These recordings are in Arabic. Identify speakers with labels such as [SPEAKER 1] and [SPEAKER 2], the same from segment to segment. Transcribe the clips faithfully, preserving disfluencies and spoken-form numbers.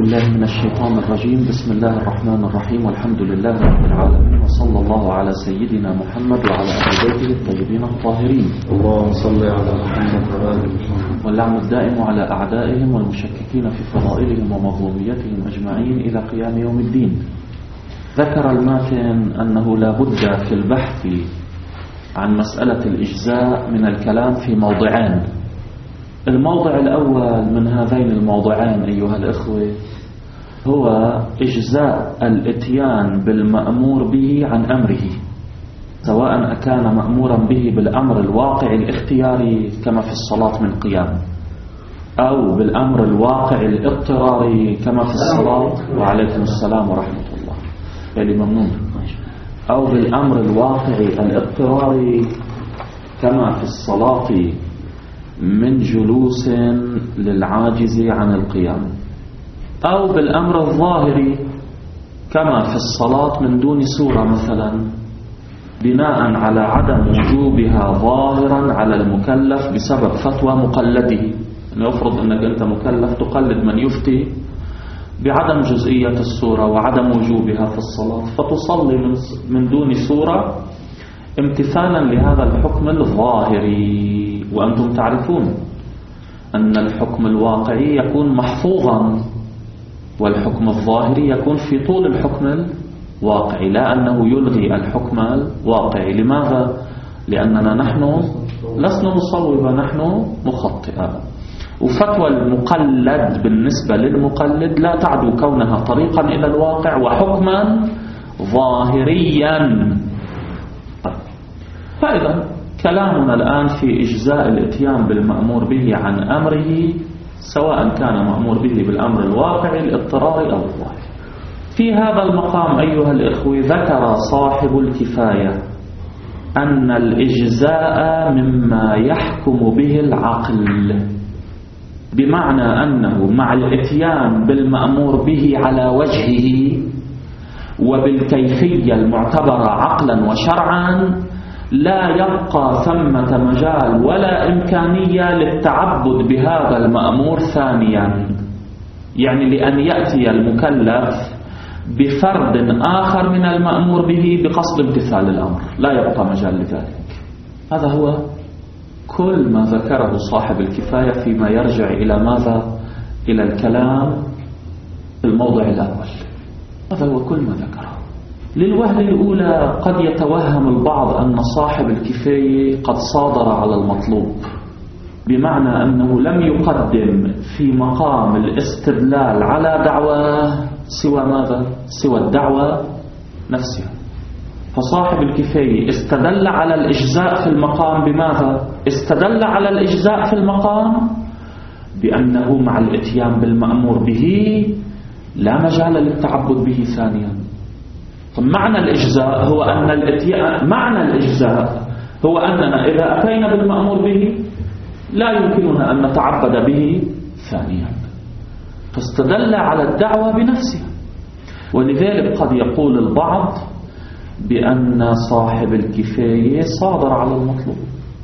[SPEAKER 1] بالله من الشيطان الرجيم. بسم الله الرحمن الرحيم، والحمد لله رب العالمين، وصلى الله على سيدنا محمد وعلى أهل بيته الطيبين الطاهرين.
[SPEAKER 2] اللهم صل على محمد وعلى آل محمد.
[SPEAKER 1] واللعن الدائم على أعدائهم والمشككين في فضائلهم ومظلوميتهم أجمعين إلى قيام يوم الدين. ذكر الماتن أنه لا بد في البحث عن مسألة الإجزاء من الكلام في موضعين. الموضع الأول من هذين الموضعين أيها الإخوة هو إجزاء الإتيان بالمأمور به عن أمره، سواء كان مأمورا به بالأمر الواقع الاختياري كما في الصلاة من قيام، أو بالأمر الواقع الاضطراري كما في الصلاة وعليكم السلام ورحمة الله يعني ممنون، أو بالأمر الواقع الاضطراري كما في الصلاة من جلوس للعاجز عن القيام، أو بالأمر الظاهري كما في الصلاة من دون سورة مثلا، بناء على عدم وجوبها ظاهرا على المكلف بسبب فتوى مقلده. يفرض أنك أنت مكلف تقلد من يفتي بعدم جزئية السورة وعدم وجوبها في الصلاة، فتصلي من دون سورة امتثالا لهذا الحكم الظاهري. وأنتم تعرفون أن الحكم الواقعي يكون محفوظا، والحكم الظاهري يكون في طول الحكم الواقعي، لا أنه يلغي الحكم الواقعي. لماذا؟ لأننا نحن لسنا مصوبة، نحن مخطئة. وفتوى المقلد بالنسبة للمقلد لا تعدو كونها طريقا إلى الواقع وحكما ظاهريا. فإذا كلامنا الآن في إجزاء الإتيان بالمأمور به عن أمره، سواء كان مأمور به بالأمر الواقعي الاضطراري أو الظاهري. في هذا المقام أيها الإخوة ذكر صاحب الكفاية أن الإجزاء مما يحكم به العقل، بمعنى أنه مع الإتيان بالمأمور به على وجهه وبالكيفية المعتبرة عقلا وشرعا لا يبقى ثمة مجال ولا إمكانية للتعبد بهذا المأمور ثانيا، يعني لأن يأتي المكلف بفرد آخر من المأمور به بقصد امتثال الأمر، لا يبقى مجال لذلك. هذا هو كل ما ذكره صاحب الكفاية فيما يرجع إلى ماذا؟ إلى الكلام في الموضع الأول. هذا هو كل ما ذكره. للوهلة الأولى قد يتوهم البعض أن صاحب الكفاية قد صادر على المطلوب، بمعنى أنه لم يقدم في مقام الاستدلال على دعوة سوى ماذا؟ سوى الدعوة نفسها. فصاحب الكفاية استدل على الإجزاء في المقام بماذا؟ استدل على الإجزاء في المقام بأنه مع الإتيان بالمأمور به لا مجال للتعبد به ثانيا. معنى الإجزاء هو أن الإتيان معنى الإجزاء هو أننا إذا أتينا بالمأمور به لا يمكننا أن نتعبد به ثانيا، فاستدل على الدعوة بنفسها. ولذلك قد يقول البعض بأن صاحب الكفاية صادر على المطلوب.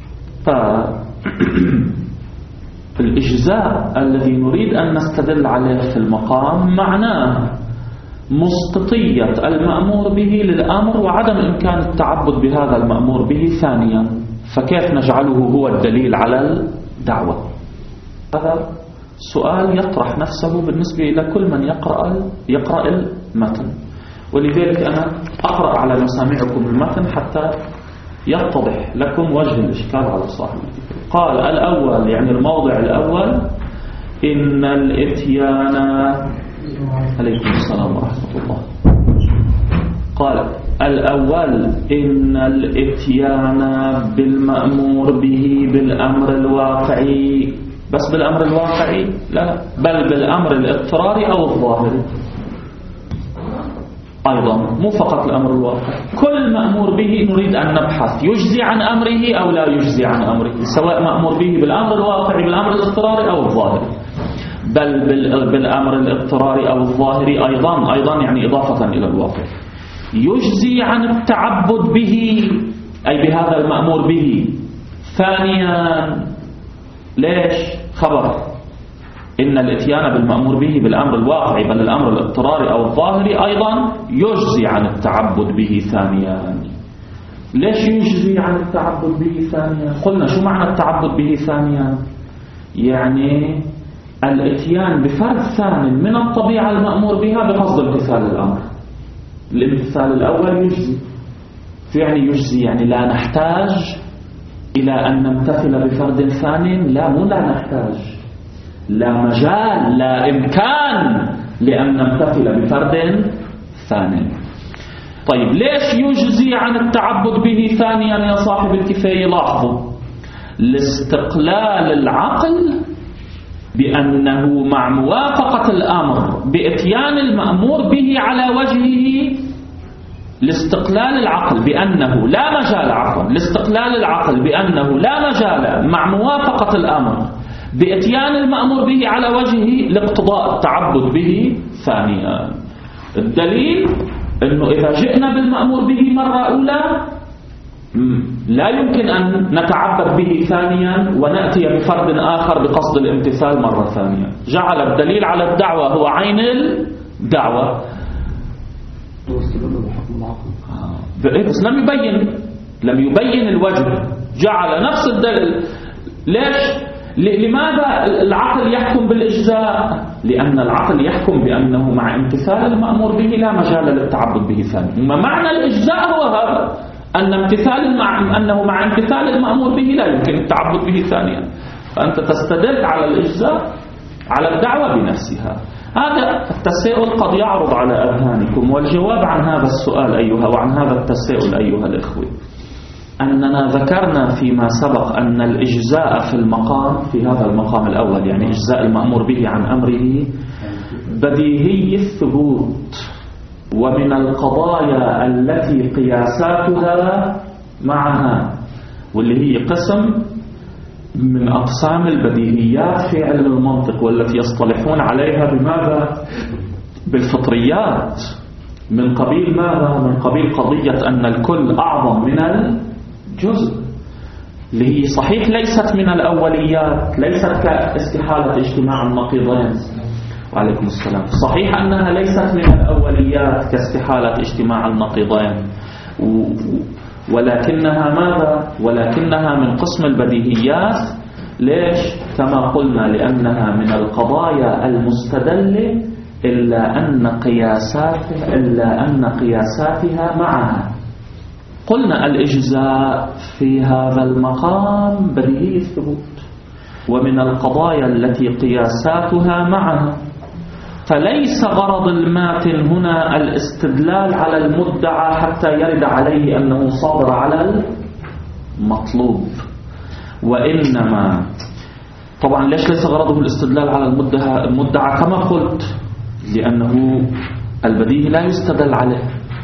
[SPEAKER 1] فالإجزاء الذي نريد أن نستدل عليه في المقام معناه مسقطية المأمور به للأمر وعدم إمكان التعبد بهذا المأمور به ثانيا. فكيف نجعله هو الدليل على الدعوة؟ هذا سؤال يطرح نفسه بالنسبة إلى كل من يقرأ يقرأ المتن. ولذلك أنا أقرأ على مسامعكم المتن حتى يتضح لكم وجه الإشكال على صاحب الكتاب. قال الأول، يعني الموضع الأول، إن الإتيان عليكم السلام ورحمة الله. قال الأول إن الإتيان بالمأمور به بالأمر الواقعي، بس بالأمر الواقعي لا، بل بالأمر الاضطراري أو الظاهري أيضا، مو فقط الأمر الواقعي. كل مأمور به نريد أن نبحث يجزي عن أمره أو لا يجزي عن أمره، سواء مأمور به بالأمر الواقعي بالأمر الاضطراري أو الظاهري، بل بالأمر الاضطراري أو الظاهري أيضا أيضا يعني إضافة إلى الواقع، يجزي عن التعبد به أي بهذا المأمور به. ثانيا، ليش؟ خبر إن الإتيان بالمأمور به بالأمر الواقعي بل الأمر الاضطراري أو الظاهري أيضا يجزي عن التعبد به ثانيا. ليش يجزي عن التعبد به ثانيا؟ قلنا شو معنى التعبد به ثانيا؟ يعني الإتيان بفرد ثاني من الطبيعة المأمور بها بقصد امتثال الأمر. الامتثال الأول يجزي. في يعني يجزي يعني لا نحتاج إلى أن نمتثل بفرد ثاني؟ لا، مو لا نحتاج، لا مجال، لا إمكان لأن نمتثل بفرد ثاني. طيب ليش يجزي عن التعبد به ثانيا يا صاحب الكفاية؟ لاحظوا لاستقلال العقل بأنه مع موافقة الأمر بإتيان المأمور به على وجهه، لاستقلال العقل بأنه لا مجال عفوا لاستقلال العقل بأنه لا مجال مع موافقة الأمر بإتيان المأمور به على وجهه لاقتضاء التعبد به ثانيا. الدليل أنه إذا جئنا بالمأمور به مرة أولى لا يمكن أن نتعبد به ثانيا ونأتي بفرد آخر بقصد الامتثال مرة ثانية. جعل الدليل على الدعوة هو عين الدعوة، بس لم يبين لم يبين الوجه، جعل نفس الدليل. ليش؟ لماذا العقل يحكم بالإجزاء؟ لأن العقل يحكم بأنه مع امتثال المأمور به لا مجال للتعبد به ثانيا. معنى الإجزاء هو هذا، أن امتثال مع أنه مع امتثال المأمور به لا يمكن التعبد به ثانيا. فأنت تستدل على الإجزاء على الدعوة بنفسها. هذا التساؤل قد يعرض على أذهانكم، والجواب عن هذا السؤال أيها وعن هذا التساؤل أيها الإخوة أننا ذكرنا فيما سبق أن الإجزاء في المقام في هذا المقام الأول يعني إجزاء المأمور به عن أمره بديهي الثبوت، ومن القضايا التي قياساتها معها، واللي هي قسم من أقسام البديهيات في علم المنطق، والتي يصطلحون عليها بماذا؟ بالفطريات. من قبيل ماذا؟ من قبيل قضية أن الكل أعظم من الجزء، اللي هي صحيح ليست من الأوليات، ليست كاستحالة اجتماع النقيضين. وعليكم السلام. صحيح أنها ليست من الأوليات كاستحالة اجتماع النقيضين، ولكنها ماذا؟ ولكنها من قسم البديهيات. ليش؟ كما قلنا لأنها من القضايا المستدلة إلا أن قياساتها إلا أن قياساتها معها. قلنا الإجزاء في هذا المقام بديهي الثبوت، ومن القضايا التي قياساتها معها. فليس غرض الماتن هنا الاستدلال على المدعى حتى يرد عليه أنه صادر على المطلوب، وإنما طبعا ليش ليس غرضه الاستدلال على المدعى؟ المدعى كما قلت لأنه البديهي لا يستدل عليه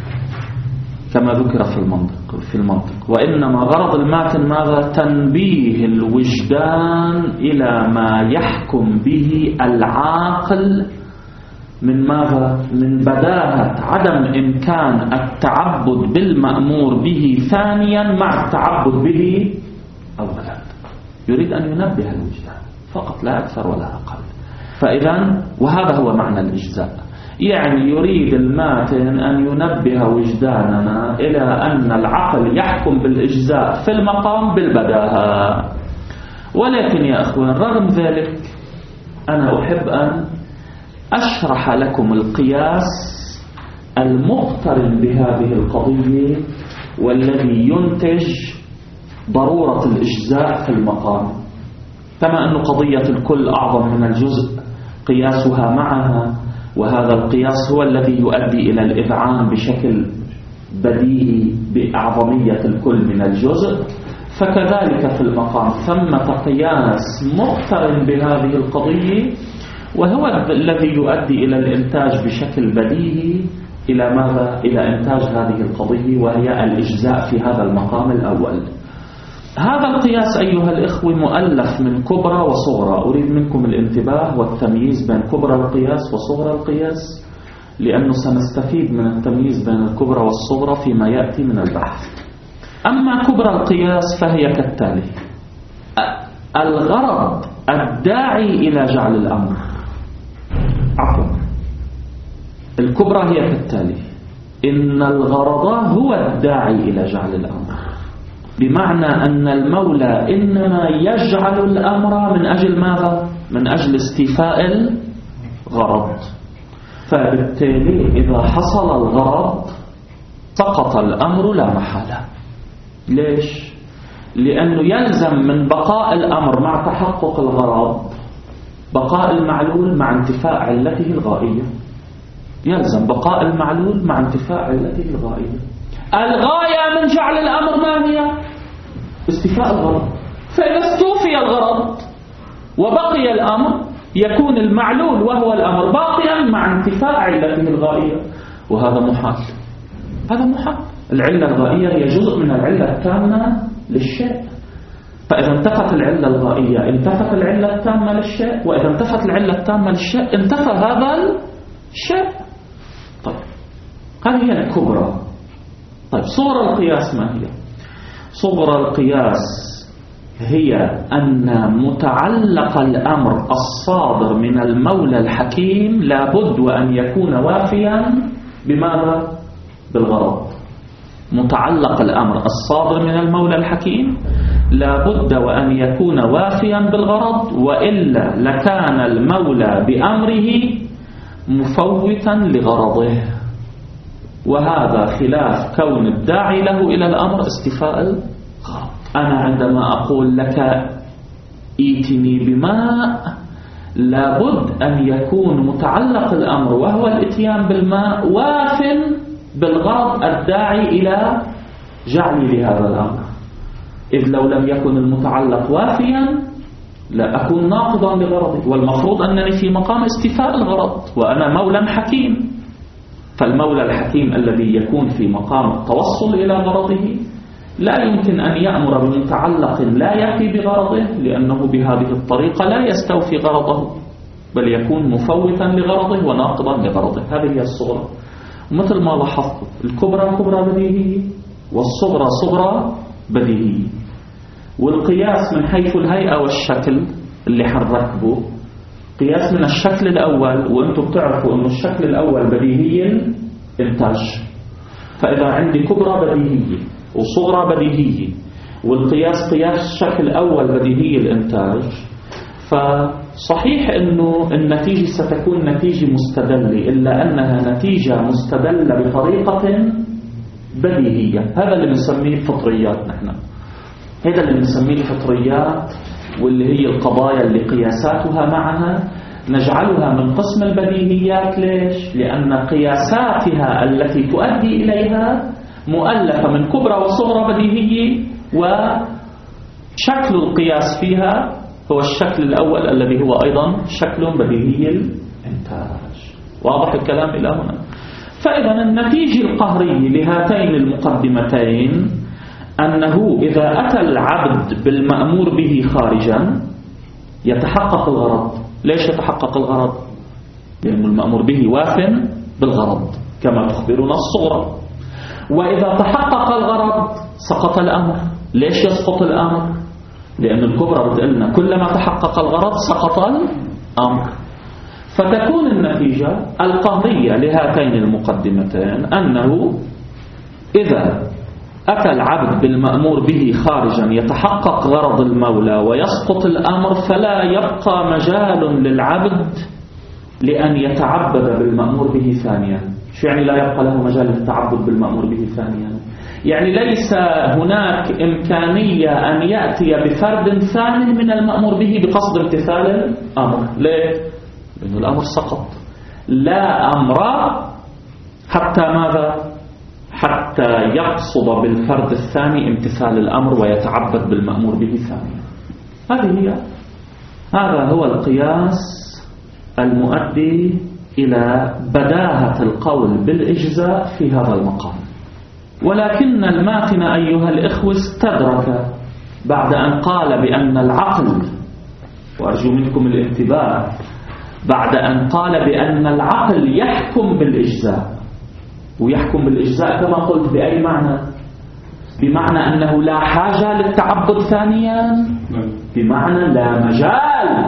[SPEAKER 1] كما ذكر في المنطق في المنطق وإنما غرض الماتن ماذا؟ تنبيه الوجدان إلى ما يحكم به العاقل من ماذا؟ من بداهة عدم إمكان التعبد بالمأمور به ثانيا مع التعبد به أولا. يريد أن ينبه الوجدان فقط لا أكثر ولا أقل. فإذا وهذا هو معنى الإجزاء، يعني يريد الماتن أن ينبه وجداننا إلى أن العقل يحكم بالإجزاء في المقام بالبداهة. ولكن يا أخوان رغم ذلك أنا أحب أن أشرح لكم القياس المقترن بهذه القضية والذي ينتج ضرورة الإجزاء في المقام. كما أن قضية الكل أعظم من الجزء قياسها معها، وهذا القياس هو الذي يؤدي إلى الإذعان بشكل بديهي بأعظمية الكل من الجزء، فكذلك في المقام ثمة قياس مقترن بهذه القضية وهو الذي يؤدي إلى الإنتاج بشكل بديهي إلى ماذا؟ إلى إنتاج هذه القضية وهي الإجزاء في هذا المقام الأول. هذا القياس أيها الإخوة مؤلف من كبرى وصغرى. أريد منكم الانتباه والتمييز بين كبرى القياس وصغرى القياس، لأنه سنستفيد من التمييز بين الكبرى والصغرى فيما يأتي من البحث. أما كبرى القياس فهي كالتالي: الغرض الداعي إلى جعل الأمر عفوا الكبرى هي كالتالي: إن الغرض هو الداعي إلى جعل الأمر، بمعنى أن المولى إنما يجعل الأمر من أجل ماذا؟ من أجل استيفاء الغرض. فبالتالي إذا حصل الغرض سقط الأمر لا محالة. ليش؟ لأنه يلزم من بقاء الأمر مع تحقق الغرض بقاء المعلول مع انتفاء علته الغائية. يلزم بقاء المعلول مع انتفاء علته الغائية. الغاية من جعل الأمر ما هي؟ استيفاء الغرض. فإذا استوفي الغرض وبقي الأمر يكون المعلول وهو الأمر باقيا مع انتفاء علته الغائية، وهذا محال. هذا محال. العلة الغائية هي جزء من العلة التامة للشيء، فإذا انتفت العلة الغائية انتفت العلة التامة للشيء، وإذا انتفت العلة التامة للشيء انتفى هذا الشيء. طيب هذه هي الكبرى. طيب صغرى القياس ما هي؟ صغرى القياس هي أن متعلق الأمر الصادر من المولى الحكيم لابد وأن يكون وافيا بماذا؟ بالغرض. متعلق الأمر الصادر من المولى الحكيم لابد وأن يكون وافيا بالغرض، وإلا لكان المولى بأمره مفوتا لغرضه، وهذا خلاف كون الداعي له إلى الأمر استيفاء الغرض. أنا عندما أقول لك ائتني بماء لابد أن يكون متعلق الأمر وهو الاتيان بالماء واف بالغرض الداعي إلى جعلي لهذا الأمر، إذ لو لم يكن المتعلق وافيا لا أكون ناقضا لغرضي، والمفروض أنني في مقام استيفاء الغرض وأنا مولى حكيم. فالمولى الحكيم الذي يكون في مقام التوصل إلى غرضه لا يمكن أن يأمر بمتعلق لا يأتي بغرضه، لأنه بهذه الطريقة لا يستوفي غرضه بل يكون مفوتا لغرضه وناقضا لغرضه. هذه هي الصغرى. مثل ما لاحظت الكبرى كبرى بديهية والصغرى صغرى بديهية. والقياس من حيث الهيئة والشكل اللي حنركبه قياس من الشكل الأول، وأنتم بتعرفوا أن الشكل الأول بديهي الإنتاج. فإذا عندي كبرى بديهية وصغرى بديهية والقياس قياس الشكل الأول بديهي الإنتاج، فصحيح أنه النتيجة ستكون نتيجة مستدلة، إلا أنها نتيجة مستدلة بطريقة بديهية. هذا اللي بنسميه الفطريات. نحن هذا اللي بنسميه الفطريات، واللي هي القضايا اللي قياساتها معها نجعلها من قسم البديهيات. ليش؟ لأن قياساتها التي تؤدي إليها مؤلفة من كبرى وصغرى بديهية، وشكل القياس فيها هو الشكل الأول الذي هو أيضا شكل بديهي الإنتاج. واضح الكلام إلى هنا؟ فإذا النتيجة القهرية لهاتين المقدمتين أنه إذا أتى العبد بالمأمور به خارجا يتحقق الغرض. ليش يتحقق الغرض؟ لأن المأمور به واف بالغرض كما تخبرنا الصغرى. وإذا تحقق الغرض سقط الأمر. ليش يسقط الأمر؟ لأن الكبرى بتقلنا كلما تحقق الغرض سقط الأمر. فتكون النتيجة القهرية لهاتين المقدمتين أنه إذا أتى العبد بالمأمور به خارجا يتحقق غرض المولى ويسقط الأمر، فلا يبقى مجال للعبد لأن يتعبد بالمأمور به ثانيا. شو يعني لا يبقى له مجال للتعبد بالمأمور به ثانيا؟ يعني ليس هناك إمكانية أن يأتي بفرد ثاني من المأمور به بقصد امتثال الأمر. ليه؟ لأن الأمر سقط. لا أمر حتى ماذا؟ حتى يقصد بالفرد الثاني امتثال الأمر ويتعبد بالمأمور به ثانيا. هذه هي هذا هو القياس المؤدي إلى بداهة القول بالإجزاء في هذا المقام. ولكن الماتن أيها الإخوة استدرك بعد أن قال بأن العقل، وأرجو منكم الانتباه، بعد أن قال بأن العقل يحكم بالإجزاء. ويحكم بالإجزاء كما قلت بأي معنى؟ بمعنى أنه لا حاجة للتعبد ثانيا، بمعنى لا مجال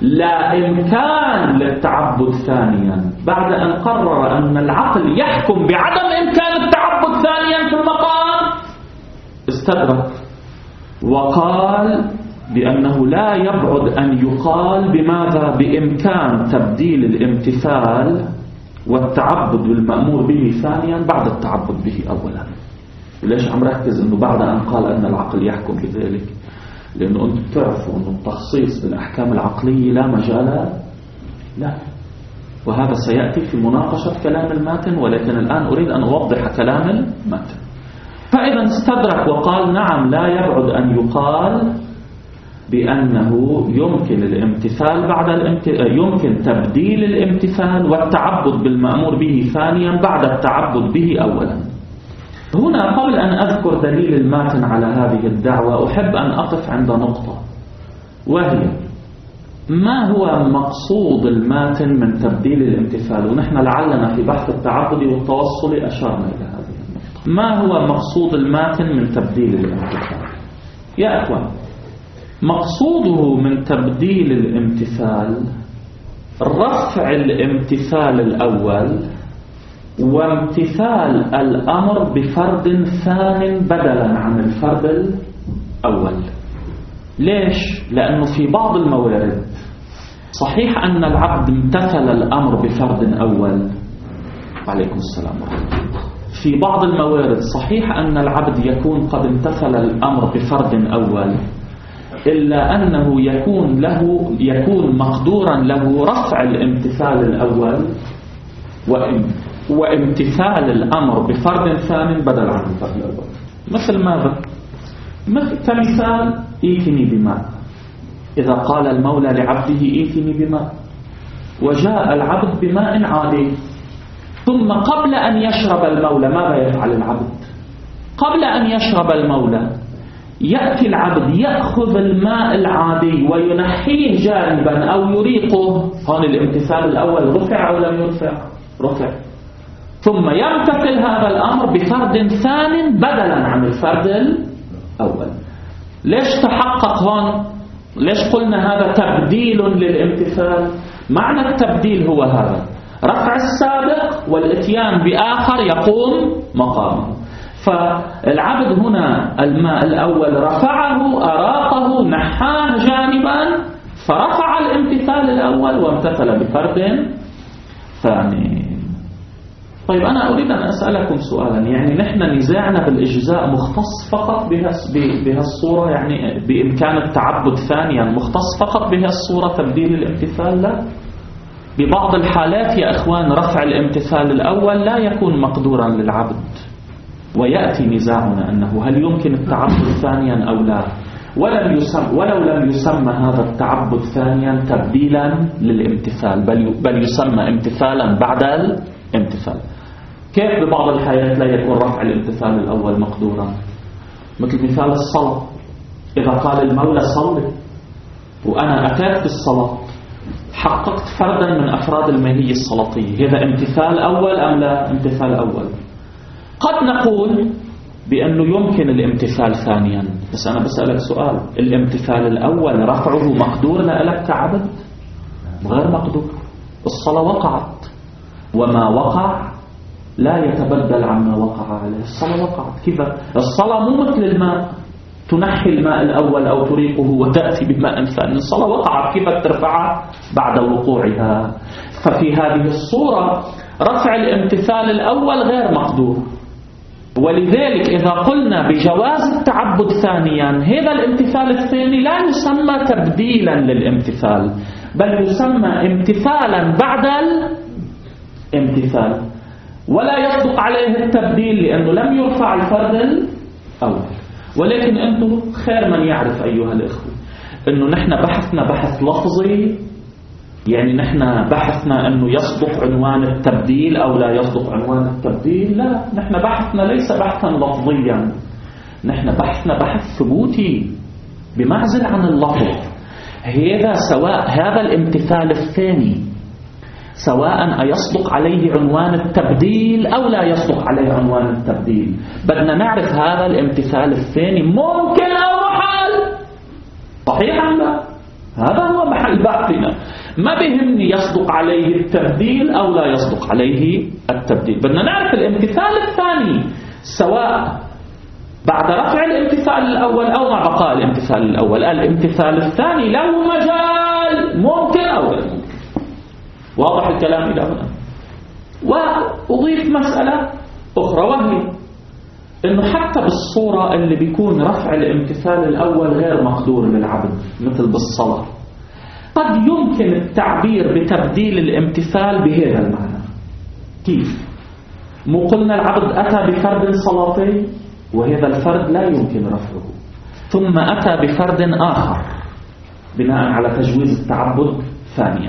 [SPEAKER 1] لا إمكان للتعبد ثانيا بعد أن قرر أن العقل يحكم بعدم إمكان التعبد ثانيا في المقام، استدرك وقال بأنه لا يبعد أن يقال بماذا؟ بإمكان تبديل الامتثال والتعبد بالمأمور به ثانيا بعد التعبد به أولا. وليش عم ركز أنه بعد أن قال أن العقل يحكم بذلك؟ لأنه أنتم تعرفوا أنه التخصيص بالأحكام العقلية لا مجال لا، وهذا سيأتي في مناقشة كلام الماتن، ولكن الآن أريد أن أوضح كلام الماتن. فإذا استدرك وقال نعم لا يبعد أن يقال بأنه يمكن الامتثال بعد الامتثال، يمكن تبديل الامتثال والتعبد بالمأمور به ثانيا بعد التعبد به أولا. هنا قبل أن أذكر دليل الماتن على هذه الدعوة أحب أن أقف عند نقطة، وهي ما هو مقصود الماتن من تبديل الامتثال؟ ونحن لعلنا في بحث التعبد والتوصل أشرنا إلى هذه النقطة. ما هو مقصود الماتن من تبديل الامتثال؟ يا أخوان، مقصوده من تبديل الامتثال رفع الامتثال الأول وامتثال الأمر بفرد ثان بدلا عن الفرد الأول. ليش؟ لأنه في بعض الموارد صحيح أن العبد امتثل الأمر بفرد أول، عليكم السلام ورحمة الله، في بعض الموارد صحيح أن العبد يكون قد امتثل الأمر بفرد أول، إلا أنه يكون له يكون مقدورا له رفع الامتثال الأول وامتثال الأمر بفرد ثاني بدل عن الفرد الأول. مثل ماذا؟ مثل كمثال ايتني بماء. إذا قال المولى لعبده ايتني بماء، وجاء العبد بماء عادي، ثم قبل أن يشرب المولى ماذا يفعل العبد؟ قبل أن يشرب المولى يأتي العبد يأخذ الماء العادي وينحيه جانبا أو يريقه. هون الامتثال الأول رفع أو لم يرفع؟ رفع. ثم يمتثل هذا الأمر بفرد ثان بدلا عن الفرد الأول. ليش تحقق هون؟ ليش قلنا هذا تبديل للامتثال؟ معنى التبديل هو هذا: رفع السابق والاتيان بآخر يقوم مقامه. فالعبد هنا الماء الأول رفعه، أراقه، نحاه جانبا، فرفع الامتثال الأول وامتثل بفرد ثاني. طيب أنا أريد أن أسألكم سؤالا، يعني نحن نزاعنا بالإجزاء مختص فقط بهالصورة، يعني بإمكان التعبد ثانيا مختص فقط بهالصورة تبديل الامتثال؟ لا، ببعض الحالات يا أخوان رفع الامتثال الأول لا يكون مقدورا للعبد، ويأتي نزاعنا أنه هل يمكن التعبد ثانيا أو لا، ولم يسم ولو لم يسمى هذا التعبد ثانيا تبديلا للامتثال، بل بل يسمى امتثالا بعد الامتثال. كيف ببعض الحالات لا يكون رفع الامتثال الأول مقدورا؟ مثل مثال الصلاة، إذا قال المولى صلي وأنا أتيت بالصلاة حققت فردا من أفراد الماهية الصلاتية، هذا امتثال أول أم لا؟ امتثال أول. قد نقول بأنه يمكن الامتثال ثانيا، بس أنا بسألك سؤال: الامتثال الأول رفعه مقدور لك كعبد؟ غير مقدور. الصلاة وقعت، وما وقع لا يتبدل عما وقع عليه. الصلاة وقعت كذا. الصلاة مو مثل الماء تنحي الماء الأول أو تريقه وتأتي بماء ثاني. الصلاة وقعت كيف ترفعها بعد وقوعها؟ ففي هذه الصورة رفع الامتثال الأول غير مقدور. ولذلك إذا قلنا بجواز التعبد ثانيا، هذا الامتثال الثاني لا يسمى تبديلا للامتثال، بل يسمى امتثالا بعد الامتثال، ولا يصدق عليه التبديل لأنه لم يرفع الفرد الأول. ولكن أنتم خير من يعرف أيها الإخوة أنه نحن بحثنا بحث لفظي، يعني نحن بحثنا أنه يصدق عنوان التبديل أو لا يصدق عنوان التبديل. لا، نحن بحثنا ليس بحثا لفظيا، نحن بحثنا بحث ثبوتي بمعزل عن اللفظ. هذا سواء هذا الامتثال الثاني سواء أيصدق عليه عنوان التبديل أو لا يصدق عليه عنوان التبديل، بدنا نعرف هذا الامتثال الثاني ممكن أو محال. صحيح أم لا؟ هذا هو محل بحثنا. ما بيهمني يصدق عليه التبديل أو لا يصدق عليه التبديل. بدنا نعرف الامتثال الثاني سواء بعد رفع الامتثال الأول أو مع بقاء الامتثال الأول. الامتثال الثاني له مجال ممكن أو غير ممكن. واضح الكلام إلى هنا؟ وأضيف مسألة أخرى، وهي إنه حتى بالصورة اللي بيكون رفع الامتثال الأول غير مقدور للعبد مثل بالصلاة، قد يمكن التعبير بتبديل الامتثال بهذا المعنى. كيف؟ مو قلنا العبد أتى بفرد صلاتي وهذا الفرد لا يمكن رفعه، ثم أتى بفرد آخر بناء على تجويز التعبد ثانيا.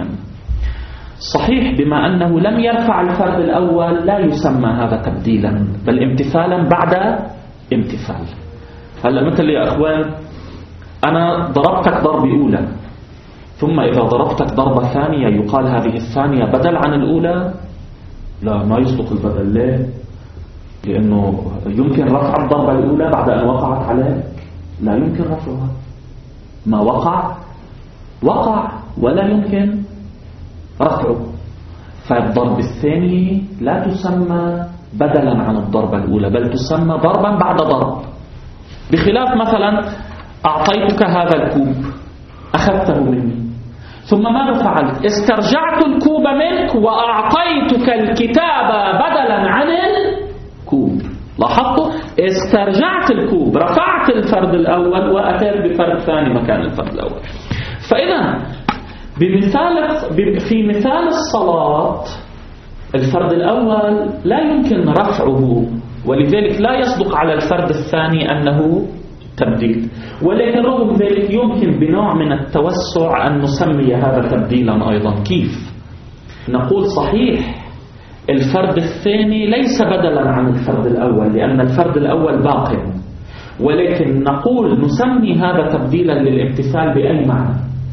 [SPEAKER 1] صحيح بما أنه لم يرفع الفرد الأول لا يسمى هذا تبديلا بل امتثالا بعد امتثال. هلأ مثل يا أخوان أنا ضربتك ضربة أولى، ثم إذا ضربتك ضربة ثانية يقال هذه الثانية بدل عن الأولى؟ لا، ما يصدق البدل. ليه؟ لأنه يمكن رفع الضربة الأولى بعد أن وقعت عليك؟ لا يمكن رفعها. ما وقع وقع ولا يمكن رفعه. فالضرب الثاني لا تسمى بدلا عن الضربة الأولى بل تسمى ضربا بعد ضرب. بخلاف مثلا أعطيتك هذا الكوب أخذته مني، ثم ماذا فعلت؟ استرجعت الكوب منك وأعطيتك الكتاب بدلا عن الكوب. لاحظتوا؟ استرجعت الكوب، رفعت الفرد الأول وأتيت بفرد ثاني مكان الفرد الأول. فإذا بمثال في مثال الصلاة الفرد الأول لا يمكن رفعه، ولذلك لا يصدق على الفرد الثاني أنه تبديل. ولكن رغم ذلك يمكن بنوع من التوسع أن نسمي هذا تبديلا أيضا. كيف؟ نقول صحيح الفرد الثاني ليس بدلا عن الفرد الأول لأن الفرد الأول باق، ولكن نقول نسمي هذا تبديلا للامتثال بأي معنى؟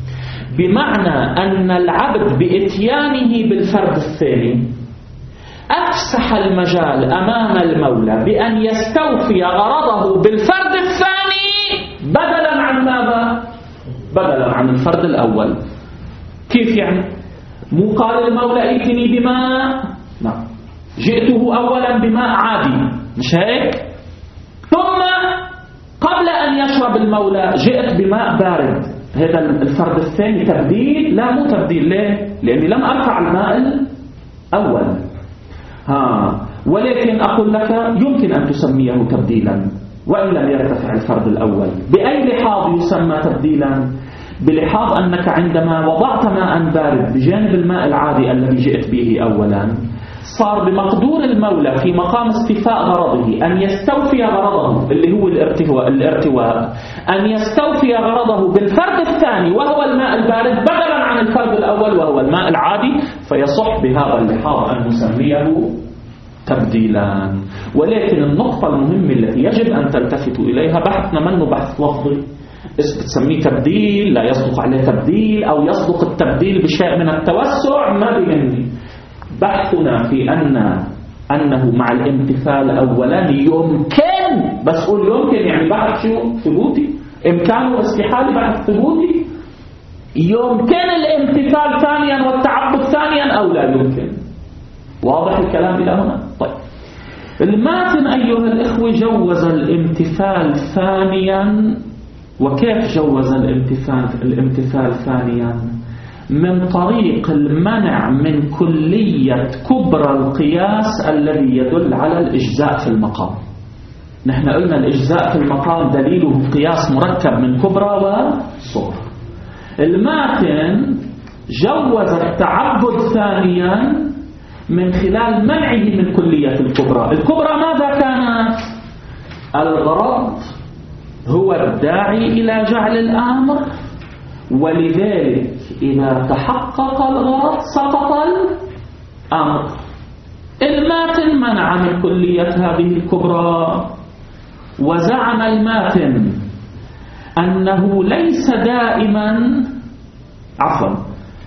[SPEAKER 1] بمعنى أن العبد بإتيانه بالفرد الثاني أفسح المجال أمام المولى بأن يستوفي غرضه بالفرد الثاني بدلا عن ماذا؟ بدلا عن الفرد الأول. كيف يعني؟ مو قال المولى ائتني بماء؟ نعم، جئته أولا بماء عادي، مش هيك؟ ثم قبل أن يشرب المولى جئت بماء بارد. هذا الفرد الثاني تبديل؟ لا، مو تبديل. ليه؟ لأني لم أرفع الماء الأول. ها، ولكن أقول لك يمكن أن تسميه تبديلا وإن لم يرتفع الفرد الأول. بأي لحاظ يسمى تبديلا؟ بلحاظ أنك عندما وضعت ماء بارد بجانب الماء العادي الذي جئت به أولا، صار بمقدور المولى في مقام استيفاء غرضه أن يستوفي غرضه اللي هو الارتواء, الارتواء أن يستوفي غرضه بالفرد الثاني وهو الماء البارد بدلا عن الفرد الأول وهو الماء العادي. فيصح بهذا اللحاظ أن نسميه تبديلا. ولكن النقطة المهمة التي يجب أن تلتفتوا إليها بحثنا منه بحث لفظي. تسميه تبديل، لا يصدق عليه تبديل، أو يصدق التبديل بشيء من التوسع، ما بيهمني. بحثنا في أن أنه مع الامتثال أولا يمكن، بس قول يمكن يعني بحث شو؟ ثبوتي. إمكانه استحالة بحث ثبوتي. يمكن الامتثال ثانيا والتعبد ثانيا أو لا يمكن. واضح الكلام إلى هنا؟ طيب، الماتن أيها الإخوة جوز الامتثال ثانيا. وكيف جوز الامتثال الامتثال ثانيا؟ من طريق المنع من كلية كبرى القياس الذي يدل على الإجزاء في المقام. نحن قلنا الإجزاء في المقام دليله قياس مركب من كبرى وصغرى. الماتن جوز التعبد ثانيا من خلال منعه من كلية الكبرى. الكبرى ماذا كانت؟ الغرض هو الداعي إلى جعل الأمر، ولذلك إذا تحقق الغرض سقط الأمر. الماتن منع من كلية هذه الكبرى، وزعم الماتن أنه ليس دائما عفوا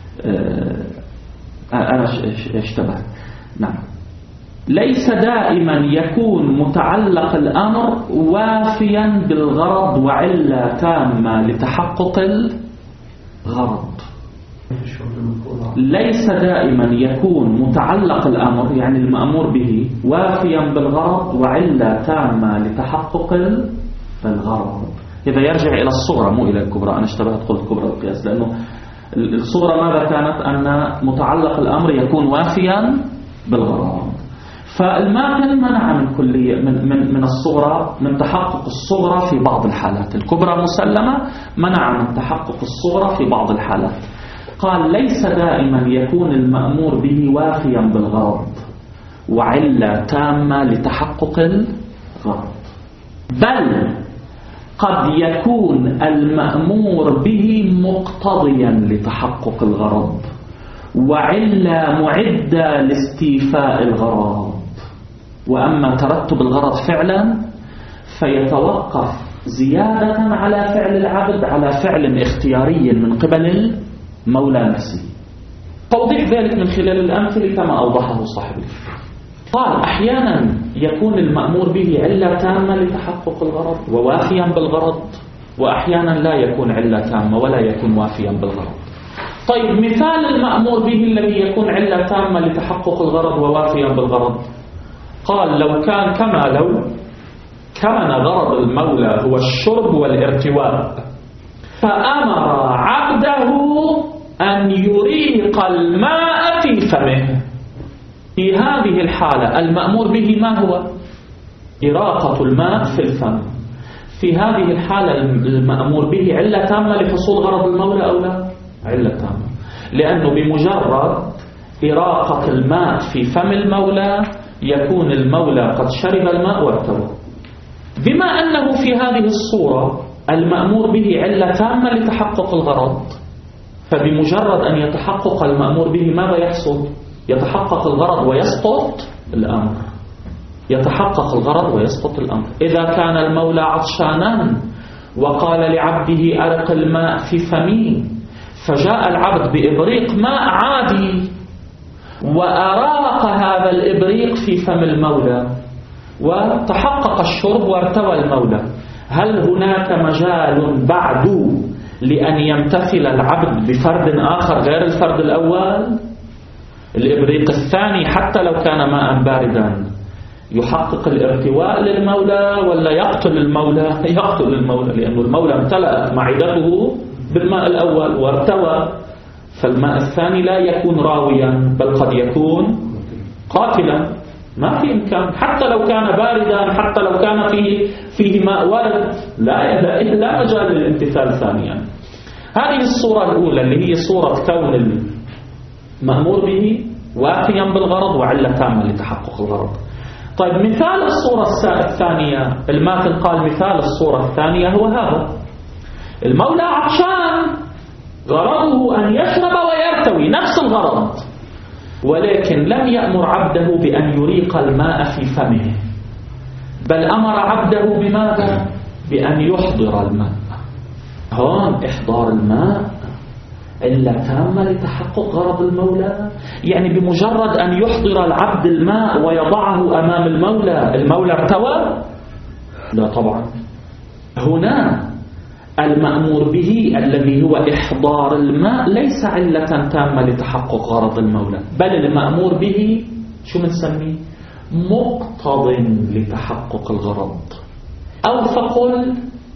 [SPEAKER 1] أنا اشتبهت نعم ليس دائما يكون متعلق الأمر وافيا بالغرض وعلة تامة لتحقق الغرض. ليس دائما يكون متعلق الأمر يعني المأمور به وافيا بالغرض وعلة تامة لتحقق الغرض. إذا يرجع إلى الصغرى مو إلى الكبرى، أنا اشتبهت قلت كبرى القياس، لأنه الصغرى ماذا كانت؟ أن متعلق الأمر يكون وافيا بالغرض. فالماثل منع من كلية من, من, من الصغرى من تحقق الصغرى في بعض الحالات، الكبرى مسلمة، منع من تحقق الصغرى في بعض الحالات. قال ليس دائما يكون المأمور به وافيا بالغرض وعلة تامة لتحقق الغرض، بل قد يكون المأمور به مقتضيا لتحقق الغرض وعلة معدة لاستيفاء الغرض. وأما ترتب الغرض فعلا فيتوقف زيادة على فعل العبد على فعل اختياري من قبل المولى نفسه. توضيح ذلك من خلال الأمثلة كما أوضحه صاحب الكتاب. قال أحيانا يكون المأمور به علة تامة لتحقق الغرض ووافيا بالغرض، وأحيانا لا يكون علة تامة ولا يكون وافيا بالغرض. طيب مثال المأمور به الذي يكون علة تامة لتحقق الغرض ووافيا بالغرض، قال لو كان كما لو كان غرض المولى هو الشرب والارتواء فأمر عبده أن يريق الماء في فمه، في هذه الحالة المأمور به ما هو؟ إراقة الماء في الفم. في هذه الحالة المأمور به علة تامة لحصول غرض المولى أو لا؟ علة تامة، لأنه بمجرد إراقة الماء في فم المولى يكون المولى قد شرب الماء وارتوى. بما أنه في هذه الصورة المأمور به علة تامة لتحقق الغرض، فبمجرد أن يتحقق المأمور به ماذا يحصل؟ يتحقق الغرض ويسقط الأمر، يتحقق الغرض ويسقط الأمر. إذا كان المولى عطشانا وقال لعبده أرق الماء في فمي، فجاء العبد بإبريق ماء عادي وأراق هذا الإبريق في فم المولى وتحقق الشرب وارتوى المولى، هل هناك مجال بعد لأن يمتثل العبد بفرد آخر غير الفرد الأول؟ الإبريق الثاني حتى لو كان ماء باردا يحقق الارتواء للمولى ولا يقتل المولى؟ يقتل المولى، لأن المولى امتلأت معدته بالماء الأول وارتوى، فالماء الثاني لا يكون راويا بل قد يكون قاتلا. ما في إمكان، حتى لو كان باردا، حتى لو كان فيه فيه ماء ورد، لا لا مجال للامتثال ثانيا. هذه الصورة الأولى اللي هي صورة كون المأمور به وافيا بالغرض وعلة تامة لتحقق الغرض. طيب مثال الصورة الثانية، الماثل قال مثال الصورة الثانية هو هذا: المولى عطشان غرضه أن يشرب ويرتوي، نفس الغرض، ولكن لم يأمر عبده بأن يريق الماء في فمه، بل أمر عبده بماذا؟ بأن يحضر الماء. هون إحضار الماء علة تامة لتحقق غرض المولى، يعني بمجرد أن يحضر العبد الماء ويضعه أمام المولى، المولى ارتوى؟ لا طبعا. هنا المأمور به الذي هو إحضار الماء ليس علة تامة لتحقق غرض المولى، بل المأمور به شو بنسميه؟ مقتض لتحقق الغرض، أو فقل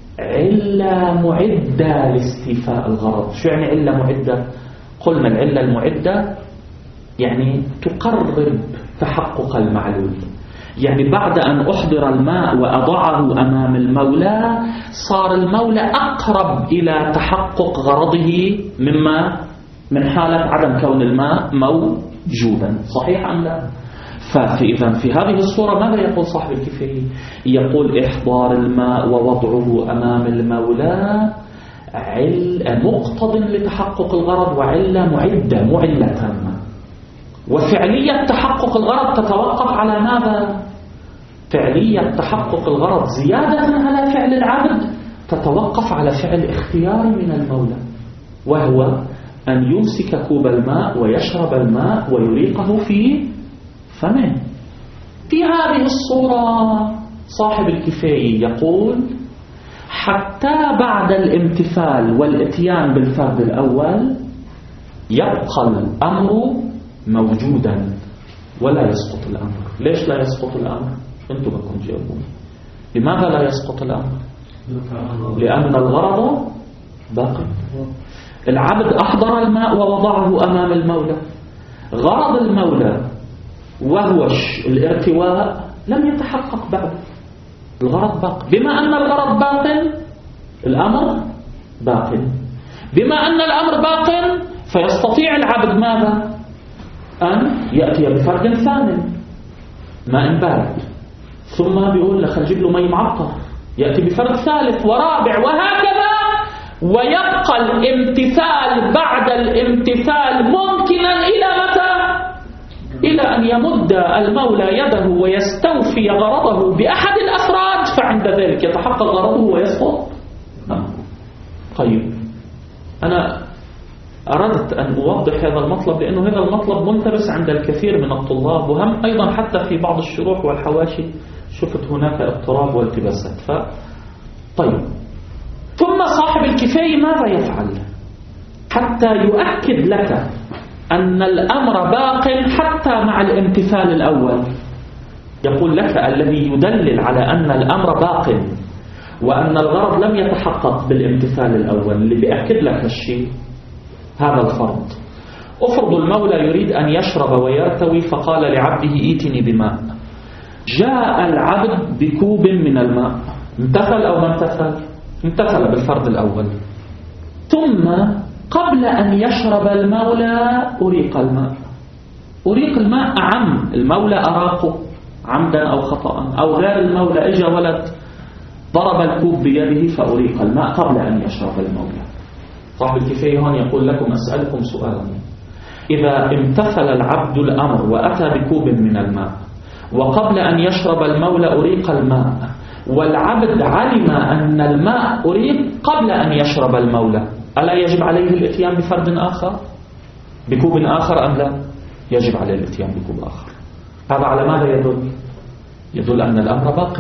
[SPEAKER 1] علة معدة لاستيفاء الغرض. شو يعني علة معدة؟ قلنا العلة المعدة يعني تقرب تحقق المعلول، يعني بعد أن أحضر الماء وأضعه أمام المولى صار المولى أقرب إلى تحقق غرضه مما من حالة عدم كون الماء موجودا. صحيح أم لا؟ فإذا في هذه الصورة ماذا يقول صاحب الكفاية؟ يقول إحضار الماء ووضعه أمام المولى عل مقتض لتحقق الغرض وعلة معدة معلة تامة. وفعلية تحقق الغرض تتوقف على ماذا؟ فعلية تحقق الغرض زيادة على فعل العبد تتوقف على فعل اختياري من المولى، وهو أن يمسك كوب الماء ويشرب الماء ويريقه في فمه. في هذه الصورة صاحب الكفاية يقول حتى بعد الامتثال والاتيان بالفرد الأول يبقى الأمر موجودا ولا يسقط الأمر. ليش لا يسقط الأمر؟ أنتم بكم جاوبوني. لماذا لا يسقط الأمر؟ لأن الغرض باقي. العبد أحضر الماء ووضعه أمام المولى، غرض المولى وهو الارتواء لم يتحقق بعد، الغرض باق. بما أن الغرض باق الأمر باق، بما أن الأمر باق فيستطيع العبد ماذا؟ أن يأتي بفرد ثاني، ماء بارد، ثم بيقول لك نجيب له مي معطر، يأتي بفرد ثالث ورابع وهكذا، ويبقى الامتثال بعد الامتثال ممكنا إلى متى؟ إلى أن يمد المولى يده ويستوفي غرضه بأحد الأفراد، فعند ذلك يتحقق غرضه ويسقط. طيب أنا أردت أن أوضح هذا المطلب لأنه هذا المطلب منتبس عند الكثير من الطلاب، وهم أيضا حتى في بعض الشروح والحواشي شفت هناك اضطراب والتباسات. ف... طيب ثم صاحب الكفاية ماذا يفعل حتى يؤكد لك أن الأمر باق حتى مع الامتثال الأول؟ يقول لك الذي يدلل على أن الأمر باق وأن الغرض لم يتحقق بالامتثال الأول، اللي بيأكد لك الشيء هذا الفرض. أفرض المولى يريد أن يشرب ويرتوي فقال لعبده ائتني بماء، جاء العبد بكوب من الماء، امتثل أو ما امتثل؟ امتثل بالفرض الأول. ثم قبل أن يشرب المولى أريق الماء. أريق الماء أعم، المولى أراقه عمدا أو خطأ، أو غير المولى إجا ولد ضرب الكوب بيده فأريق الماء قبل أن يشرب المولى. صاحب الكفاية هون يقول لكم أسألكم سؤالا، إذا امتثل العبد الأمر وأتى بكوب من الماء وقبل أن يشرب المولى أريق الماء، والعبد علم أن الماء أريق قبل أن يشرب المولى، ألا يجب عليه الاتيان بفرد آخر بكوب آخر أم لا؟ يجب عليه الاتيان بكوب آخر. هذا على ماذا يدل؟ يدل أن الأمر باق،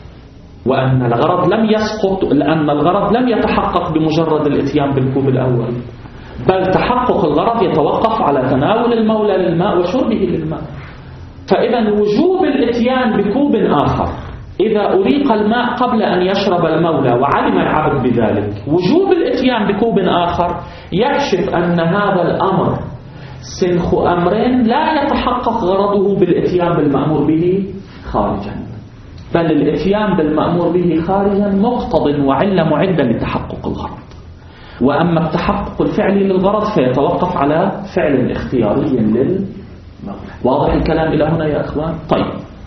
[SPEAKER 1] وأن الغرض لم يسقط، لأن الغرض لم يتحقق بمجرد الاتيان بالكوب الأول، بل تحقق الغرض يتوقف على تناول المولى للماء وشربه للماء. فإذا وجوب الاتيان بكوب آخر إذا أريق الماء قبل أن يشرب المولى وعلم العبد بذلك، وجوب الاتيان بكوب آخر يكشف أن هذا الأمر سنخ أمر لا يتحقق غرضه بالاتيان بالمأمور به خارجا، بل الاتيان بالمأمور به خارجا مقتض وعلة معدة لتحقق الغرض. وأما التحقق الفعلي للغرض فيتوقف على فعل اختياري للمولى. واضح الكلام إلى هنا يا أخوان؟ طيب،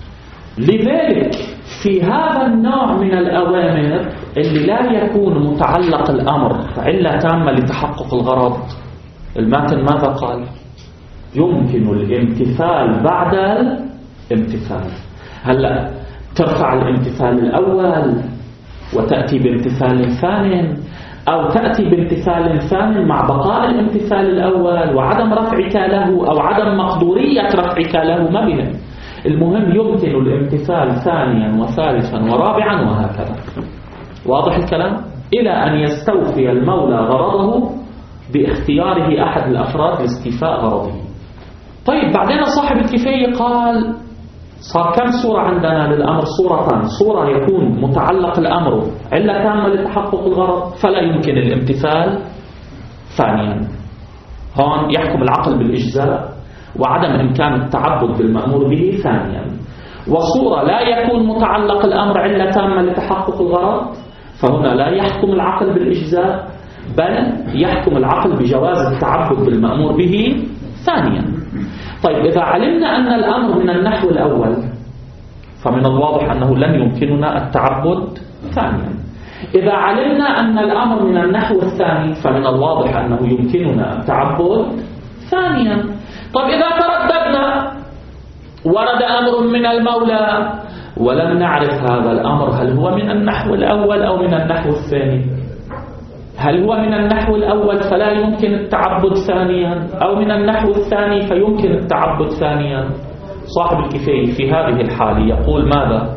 [SPEAKER 1] لذلك في هذا النوع من الأوامر اللي لا يكون متعلق الأمر علة تامة لتحقق الغرض، الماتن ماذا قال؟ يمكن الامتثال بعد الامتثال. هلأ ترفع الامتثال الأول وتأتي بامتثال ثاني، أو تأتي بامتثال ثاني مع بقاء الامتثال الأول وعدم رفعك له أو عدم مقدورية رفعك له، ما بهم. المهم يمكن الامتثال ثانيا وثالثا ورابعا وهكذا. واضح الكلام؟ إلى أن يستوفي المولى غرضه باختياره أحد الأفراد لاستيفاء غرضه. طيب بعدين صاحب الكفاية قال صار كم صورة عندنا للأمر؟ صورتان. صورة يكون متعلق الأمر علة تامة لتحقق الغرض فلا يمكن الامتثال ثانيا، هون يحكم العقل بالإجزاء وعدم إمكان التعبد بالمأمور به ثانيا. وصورة لا يكون متعلق الأمر علة تامة لتحقق الغرض، فهنا لا يحكم العقل بالإجزاء بل يحكم العقل بجواز التعبد بالمأمور به ثانيا. طيب إذا علمنا أن الأمر من النحو الأول فمن الواضح أنه لن يمكننا التعبد ثانيا. إذا علمنا أن الأمر من النحو الثاني فمن الواضح أنه يمكننا التعبد ثانيا. طيب إذا ترددنا ورد أمر من المولى ولم نعرف هذا الأمر هل هو من النحو الأول أو من النحو الثاني، هل هو من النحو الأول فلا يمكن التعبد ثانيا أو من النحو الثاني فيمكن التعبد ثانيا، صاحب الكفاية في هذه الحالة يقول ماذا؟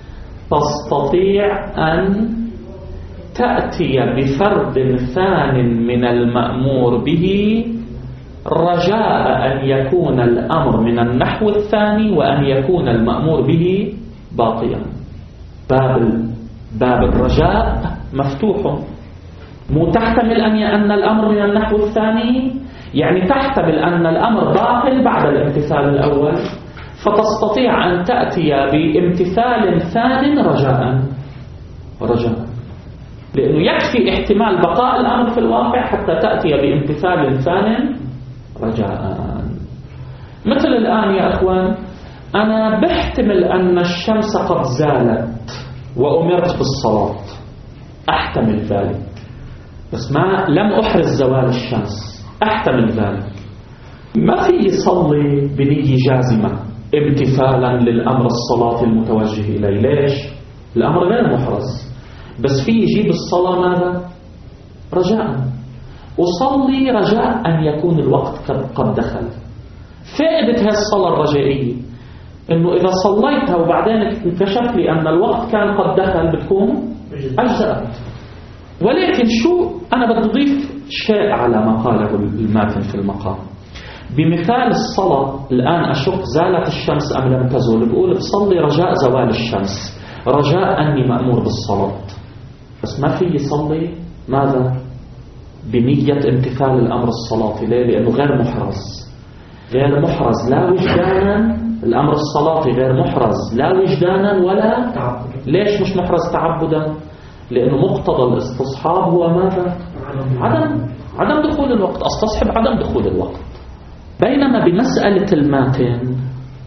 [SPEAKER 1] تستطيع أن تأتي بفرد ثان من المأمور به رجاء أن يكون الأمر من النحو الثاني وأن يكون المأمور به باقيا. باب باب الرجاء مفتوح، مو تحتمل أن أن الأمر من النحو الثاني، يعني تحتمل أن الأمر باق بعد الامتثال الأول، فتستطيع أن تأتي بامتثال ثان رجاء رجاء لأنه يكفي احتمال بقاء الأمر في الواقع حتى تأتي بامتثال ثان رجاء. مثل الآن يا أخوان، أنا بحتمل أن الشمس قد زالت وأمرت بالصلاة، أحتمل ذلك، بس ما لم أحرز زوال الشمس، أحتمل ذلك. ما في يصلي بنية جازمة امتثالا للأمر الصلاة المتوجه إليه. ليش؟ الأمر غير محرز، بس في يجيب الصلاة ماذا؟ رجاء. أصلي رجاء أن يكون الوقت قد دخل. فائدة هذه الصلاة الرجائية إنه إذا صليتها وبعدين اكتشف لي أن الوقت كان قد دخل بتكون أجزأت. ولكن شو أنا بدي أضيف شيء على ما قاله الماتن في المقام. بمثال الصلاة الآن أشك زالت الشمس أم لم تزول، بقول بصلي رجاء زوال الشمس، رجاء أني مأمور بالصلاة، بس ما في يصلي ماذا؟ بنية امتثال الأمر الصلاتي. ليه؟ لأنه غير محرز، غير محرز لا وجدانا. الأمر الصلاتي غير محرز لا وجدانا ولا تعبدا. ليش مش محرز تعبدا؟ لأنه مقتضى الاستصحاب هو ماذا؟ عدم عدم دخول الوقت، استصحب عدم دخول الوقت. بينما بمسألة الماتن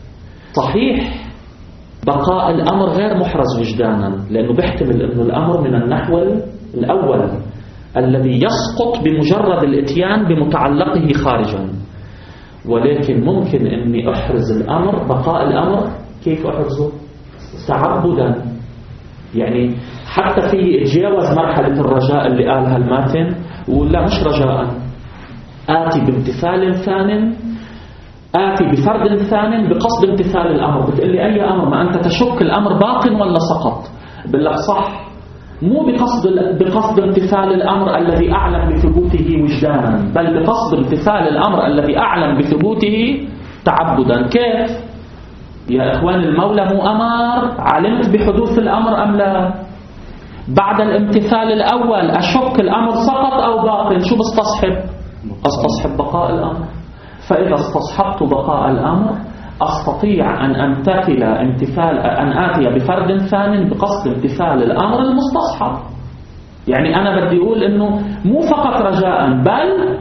[SPEAKER 1] صحيح بقاء الأمر غير محرز وجدانا، لأنه بيحتمل أنه الأمر من النحو الأول الذي يسقط بمجرد الاتيان بمتعلقه خارجا، ولكن ممكن أني أحرز الأمر بقاء الأمر. كيف أحرزه؟ تعبدا. يعني حتى في اتجاوز مرحلة الرجاء اللي قالها الماتن ولا مش رجاء، آتي بامتثال ثان، آتي بفرد ثان بقصد امتثال الأمر. بتقول لي أي أمر؟ ما أنت تشك الأمر باق ولا سقط. بقول لك صح، مو بقصد بقصد امتثال الأمر الذي أعلم بثبوته وجدانا، بل بقصد امتثال الأمر الذي أعلم بثبوته تعبدا. كيف؟ يا إخوان المولى مو أمر، علمت بحدوث الأمر أم لا؟ بعد الامتثال الأول أشك الأمر سقط أو باق، شو بستصحب؟ أستصحب بقاء الأمر. فإذا استصحبت بقاء الأمر أستطيع أن أمتثل امتثال أن آتي بفرد ثان بقصد امتثال الأمر المستصحب. يعني أنا بدي أقول إنه مو فقط رجاء، بل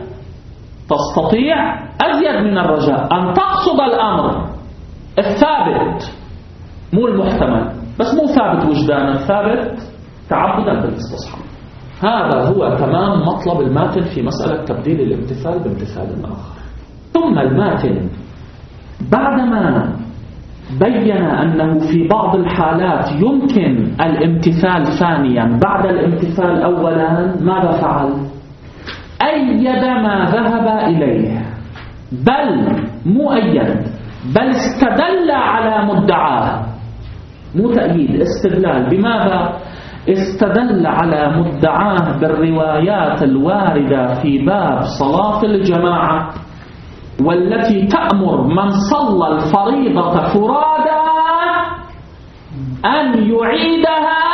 [SPEAKER 1] تستطيع أزيد من الرجاء أن تقصد الأمر الثابت مو المحتمل، بس مو ثابت وجدانا، ثابت تعبدا بالاستصحاب. هذا هو تمام مطلب الماتن في مسألة تبديل الامتثال بامتثال آخر. ثم الماتن بعدما بين أنه في بعض الحالات يمكن الامتثال ثانيا بعد الامتثال أولا، ماذا فعل؟ أيد ما ذهب إليه، بل مو أيد، بل استدل على مدعاه. مو تأييد، استدلال. بماذا؟ استدل على مدعاه بالروايات الواردة في باب صلاة الجماعة، والتي تأمر من صلى الفريضة فرادا أن يعيدها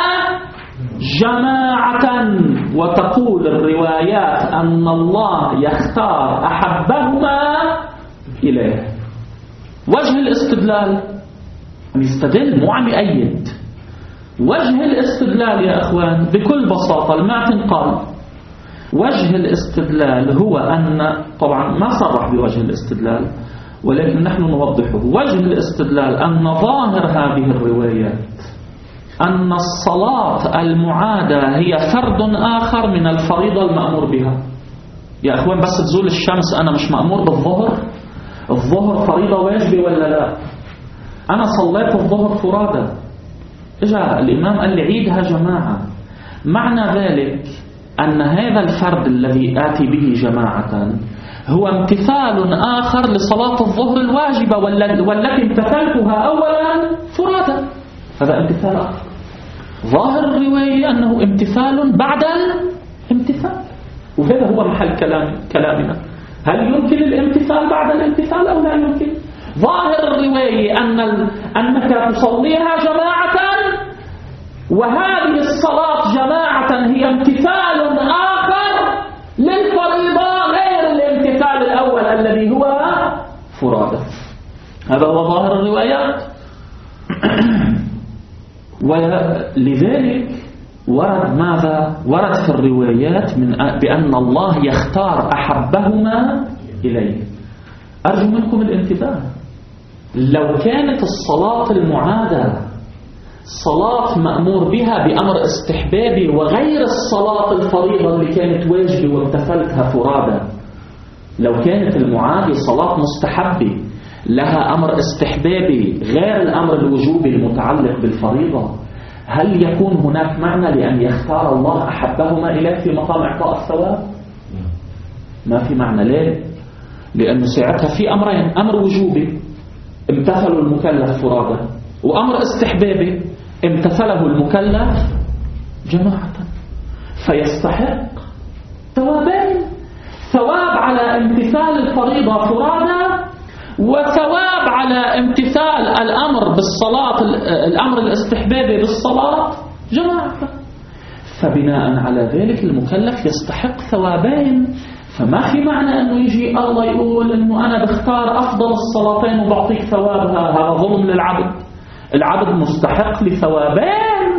[SPEAKER 1] جماعة، وتقول الروايات أن الله يختار أحبهما إليه. وجه الاستدلال يستدل مو عم يأيد. وجه الاستدلال يا أخوان بكل بساطة الماتن قال وجه الاستدلال هو أن، طبعا ما صرح بوجه الاستدلال ولكن نحن نوضحه. وجه الاستدلال أن ظاهر هذه الروايات أن الصلاة المعادة هي فرد آخر من الفريضة المأمور بها. يا أخوان بس تزول الشمس أنا مش مأمور بالظهر؟ الظهر فريضة واجبة ولا لا؟ أنا صليت الظهر فرادا، إجا الإمام قال لي عيدها جماعة. معنى ذلك أن هذا الفرد الذي آتي به جماعة هو امتثال آخر لصلاة الظهر الواجبة والتي امتثلتها أولا فرادا. هذا امتثال آخر. ظاهر الرواية أنه امتثال بعد الامتثال، وهذا هو محل كلام كلامنا. هل يمكن الامتثال بعد الامتثال أو لا يمكن؟ ظاهر الرواية أن أنك تصليها جماعة، وهذه الصلاة جماعة هي امتثال آخر للفريضة غير الامتثال الأول الذي هو فرادة. هذا هو ظاهر الروايات. ولذلك ورد ماذا؟ ورد في الروايات من بأن الله يختار أحبهما إليه. أرجو منكم الانتباه. لو كانت الصلاة المعادة صلاة مأمور بها بأمر استحبابي وغير الصلاة الفريضة اللي كانت واجبة وامتثلتها فرادة، لو كانت المعادة صلاة مستحبة لها أمر استحبابي غير الأمر الوجوبي المتعلق بالفريضة، هل يكون هناك معنى لأن يختار الله أحبهما إليه في مقام إعطاء الثواب؟ ما في معنى. ليه؟ لأنه ساعتها في أمرين: أمر وجوبي امتثلوا المكلف فرادة، وأمر استحبابي امتثله المكلف جماعة، فيستحق ثوابين: ثواب على امتثال الفريضة فرادة، وثواب على امتثال الأمر بالصلاة الأمر الاستحبابي بالصلاة جماعة. فبناء على ذلك المكلف يستحق ثوابين. فما في معنى أنه يجي الله يقول أنه أنا بختار أفضل الصلاتين وبعطيك ثوابها. هذا ظلم للعبد. العبد مستحق لثوابين.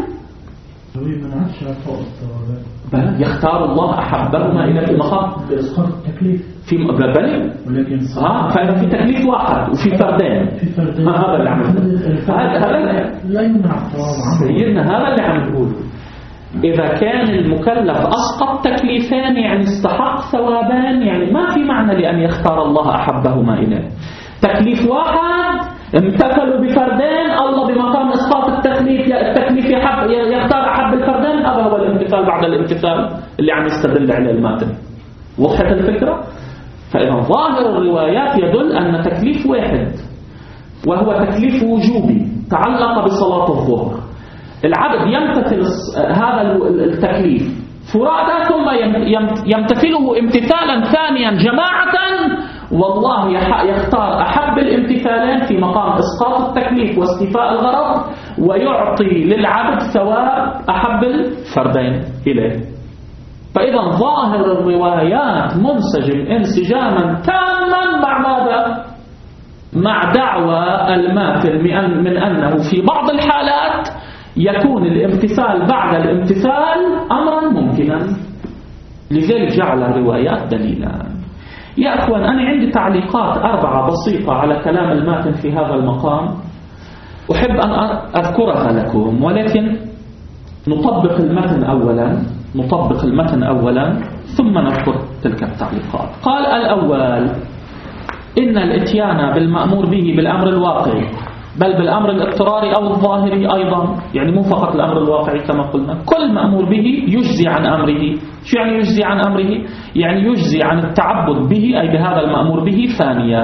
[SPEAKER 1] بل يختار الله أحبهما إلى في مقام
[SPEAKER 3] بإسقاط التكليف
[SPEAKER 1] في بل
[SPEAKER 3] ولكن
[SPEAKER 1] اه فإذا في تكليف واحد وفي فردين.
[SPEAKER 3] في فردين
[SPEAKER 1] هذا اللي عم نقول.
[SPEAKER 3] هذا لا يمنع الثواب.
[SPEAKER 1] سيدنا هذا اللي عم نقول. إذا كان المكلف أسقط تكليفان يعني استحق ثوابان، يعني ما في معنى لأن يختار الله أحبهما إليه. تكليف واحد امتثلوا بفردين، الله بمقام إسقاط التكليف التكليف يحب يختار أحب الفردين. هذا هو الامتثال بعد الامتثال اللي عم يستدل عليه الماتن. وضحت الفكرة؟ فإذا ظاهر الروايات يدل أن تكليف واحد وهو تكليف وجوبي تعلق بصلاة الظهر، العبد يمتثل هذا التكليف فرادى ثم يمتثله امتثالا ثانيا جماعة، والله يختار أحب الامتثالين في مقام إسقاط التكليف واستيفاء الغرض، ويعطي للعبد ثواب أحب الفردين إليه. فإذا ظاهر الروايات منسجم انسجاما تاما مع ماذا؟ مع دعوى الماثل من أنه في بعض الحالات يكون الامتثال بعد الامتثال أمرا ممكنا، لذلك جعل الروايات دليلا. يا أخوان، أنا عندي تعليقات أربعة بسيطة على كلام الماتن في هذا المقام أحب أن أذكرها لكم، ولكن نطبق المتن أولا نطبق المتن أولا ثم نذكر تلك التعليقات. قال الأول: إن الإتيان بالمأمور به بالأمر الواقعي، بل بالأمر الاضطراري أو الظاهري أيضا، يعني مو فقط الأمر الواقعي كما قلنا، كل مأمور به يجزي عن أمره. شو يعني يجزي عن أمره؟ يعني يجزي عن التعبد به، أي بهذا المأمور به ثانيا.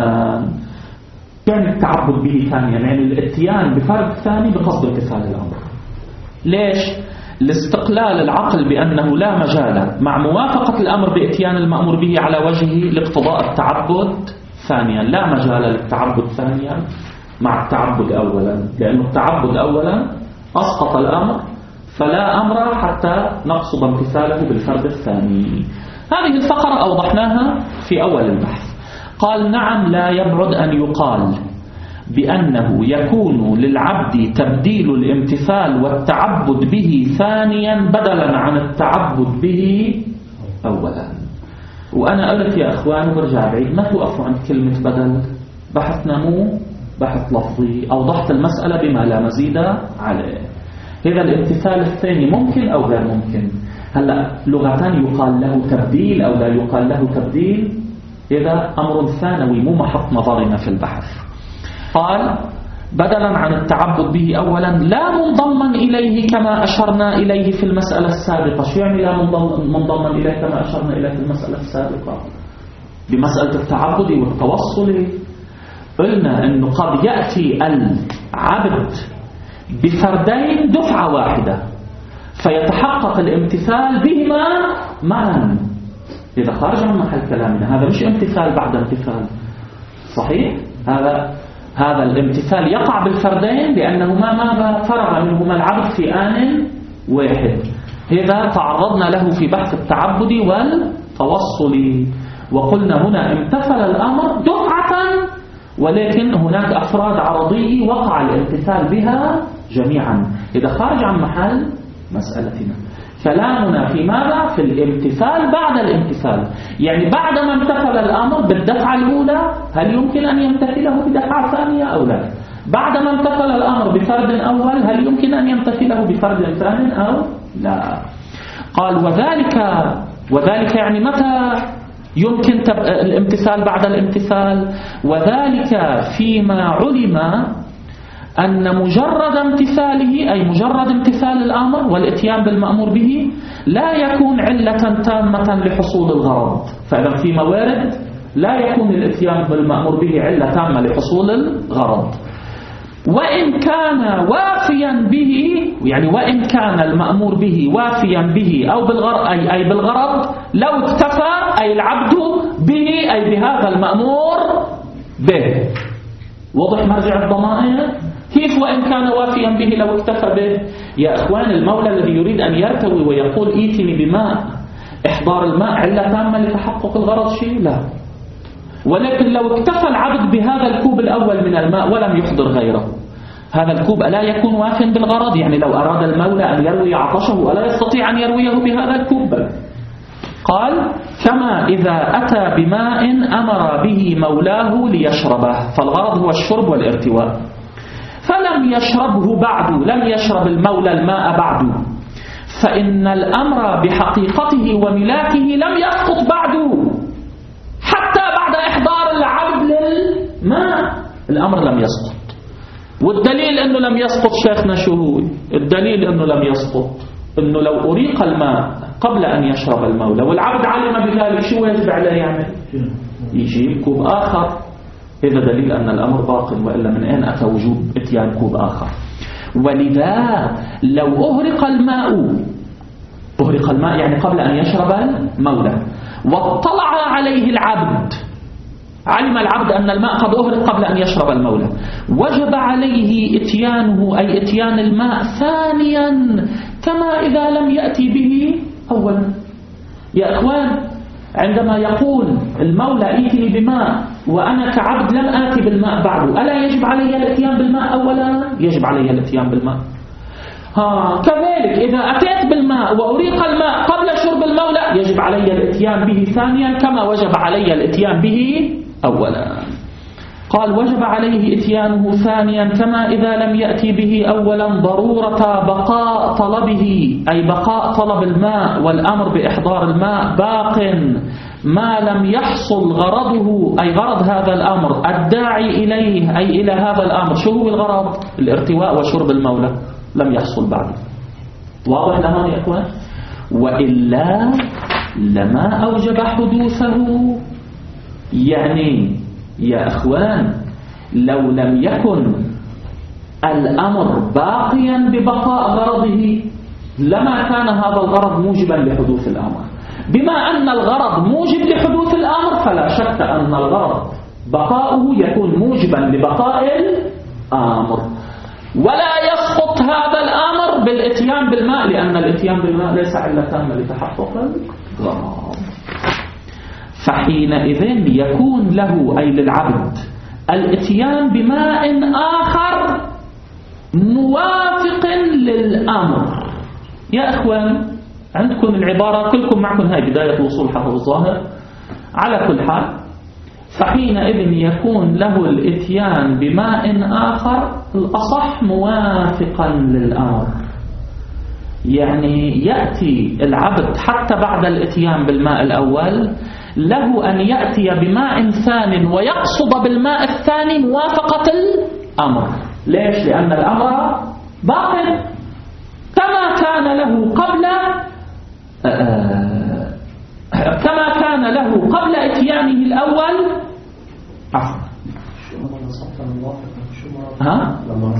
[SPEAKER 1] يعني التعبد به ثانيا يعني الاتيان بفرد ثاني بقصد امتثال الأمر. ليش؟ لاستقلال العقل بأنه لا مجال مع موافقة الأمر بإتيان المأمور به على وجهه لاقتضاء التعبد ثانيا، لا مجال للتعبد ثانيا مع التعبد أولا، لأن التعبد أولا أسقط الأمر، فلا أمر حتى نقصد امتثاله بالفرد الثاني. هذه الفقرة أوضحناها في أول البحث. قال: نعم، لا يبعد أن يقال بأنه يكون للعبد تبديل الامتثال والتعبد به ثانيا بدلا عن التعبد به أولا. وأنا قلت يا أخوان وبرجع بعيد، ما توقفوا عند كلمة بدل. بحثنا مو بحث لفظي، أوضحت المسألة بما لا مزيد عليه. إذا الامتثال الثاني ممكن أو غير ممكن. هلأ لغتان يقال له تبديل أو لا يقال له تبديل، إذا أمر ثانوي مو محط نظرنا في البحث. قال: بدلا عن التعبد به أولا لا منضما إليه كما أشرنا إليه في المسألة السابقة. شو يعني لا منضما إليه كما أشرنا إليه في المسألة السابقة؟ بمسألة التعبد والتوصل قلنا أنه قد يأتي العبد بفردين دفعة واحدة فيتحقق الامتثال بهما معا، إذا خارج عن محل كلامنا هذا مش امتثال بعد امتثال. صحيح؟ هذا هذا الامتثال يقع بالفردين لأنهما ماذا فرغ منهما العبد في آن واحد. إذا تعرضنا له في بحث التعبد والتوصل، وقلنا هنا امتثل الأمر دفعة، ولكن هناك أفراد عرضي وقع الامتثال بها جميعا. إذا خارج عن محل مسألتنا كلامنا في ماذا؟ في الامتثال بعد الامتثال، يعني بعدما امتثل الأمر بالدفعة الأولى هل يمكن أن يمتثله بدفعة ثانية أو لا؟ بعدما امتثل الأمر بفرد أول هل يمكن أن يمتثله بفرد ثاني أو لا؟ قال وذلك وذلك يعني متى يمكن الامتثال بعد الامتثال؟ وذلك فيما علم أن مجرد امتثاله أي مجرد امتثال الأمر والاتيان بالمأمور به لا يكون علة تامة لحصول الغرض. فإذا في موارد لا يكون الاتيان بالمأمور به علة تامة لحصول الغرض، وإن كان وافيا به، يعني وإن كان المأمور به وافيا به أو بالغرض أي, أي بالغرض لو اكتفى أي العبد به أي بهذا المأمور به. وضح مرجع الضمائر كيف وإن كان وافيا به لو اكتفى به؟ يا أخوان المولى الذي يريد أن يرتوي ويقول ايتني بماء، إحضار الماء علة تامة لتحقق الغرض شيء؟ لا. ولكن لو اكتفى العبد بهذا الكوب الأول من الماء ولم يحضر غيره، هذا الكوب ألا يكون وافيا بالغرض؟ يعني لو أراد المولى أن يروي عطشه ألا يستطيع أن يرويه بهذا الكوب؟ قال كما إذا أتى بماء أمر به مولاه ليشربه، فالغرض هو الشرب والارتواء، فلم يشربه بعد، لم يشرب المولى الماء بعد، فإن الأمر بحقيقته وملاكه لم يسقط بعد حتى بعد إحضار العبد للماء الأمر لم يسقط. والدليل أنه لم يسقط شيخنا شو هو؟ الدليل أنه لم يسقط أنه لو أريق الماء قبل أن يشرب المولى والعبد علم بذلك شو يجب عليه يعمل؟ يجيب كوب آخر. هذا دليل أن الأمر باق، وإلا من أين أتى وجوب اتيان كوب آخر؟ ولذا لو أهرق الماء أهرق الماء يعني قبل أن يشرب المولى واطلع عليه العبد، علم العبد أن الماء قد أهرق قبل أن يشرب المولى، وجب عليه اتيانه أي اتيان الماء ثانيا كما إذا لم يأتي به أولا. يا أخوان عندما يقول المولى ائتني بماء وأنا كعبد لم آتي بالماء بعد، ألا يجب علي الاتيان بالماء أولا؟ يجب علي الاتيان بالماء. ها كذلك إذا أتيت بالماء وأريق الماء قبل شرب المولى يجب علي الاتيان به ثانيا كما وجب علي الاتيان به أولا. قال وجب عليه اتيانه ثانيا كما إذا لم يأتي به أولا ضرورة بقاء طلبه أي بقاء طلب الماء والأمر بإحضار الماء باق ما لم يحصل غرضه أي غرض هذا الأمر الداعي إليه أي إلى هذا الأمر. شو هو الغرض؟ الارتواء وشرب المولى لم يحصل بعد. واضح لهون يا أخوان؟ وإلا لما أوجب حدوثه. يعني يا أخوان لو لم يكن الأمر باقيا ببقاء غرضه لما كان هذا الغرض موجبا لحدوث الأمر. بما أن الغرض موجب لحدوث الأمر فلا شك أن الغرض بقاؤه يكون موجبا لبقاء الأمر، ولا يسقط هذا الأمر بالاتيان بالماء لأن الاتيان بالماء ليس علة تامة لتحقق الغرض. فحينئذ يكون له أي للعبد الاتيان بماء آخر موافق للأمر. يا أخوان عندكم العبارة كلكم معكم هاي بداية وصول حفظ الظاهر. على كل حال فحينئذ يكون له الاتيان بماء آخر الأصح موافقا للأمر، يعني يأتي العبد حتى بعد الاتيان بالماء الأول له أن يأتي بماء ثاني ويقصد بالماء الثاني موافقة الأمر. ليش؟ لأن الأمر باطل كما كان له قبل كما كان له قبل اتيانه الأول. عفوا ها؟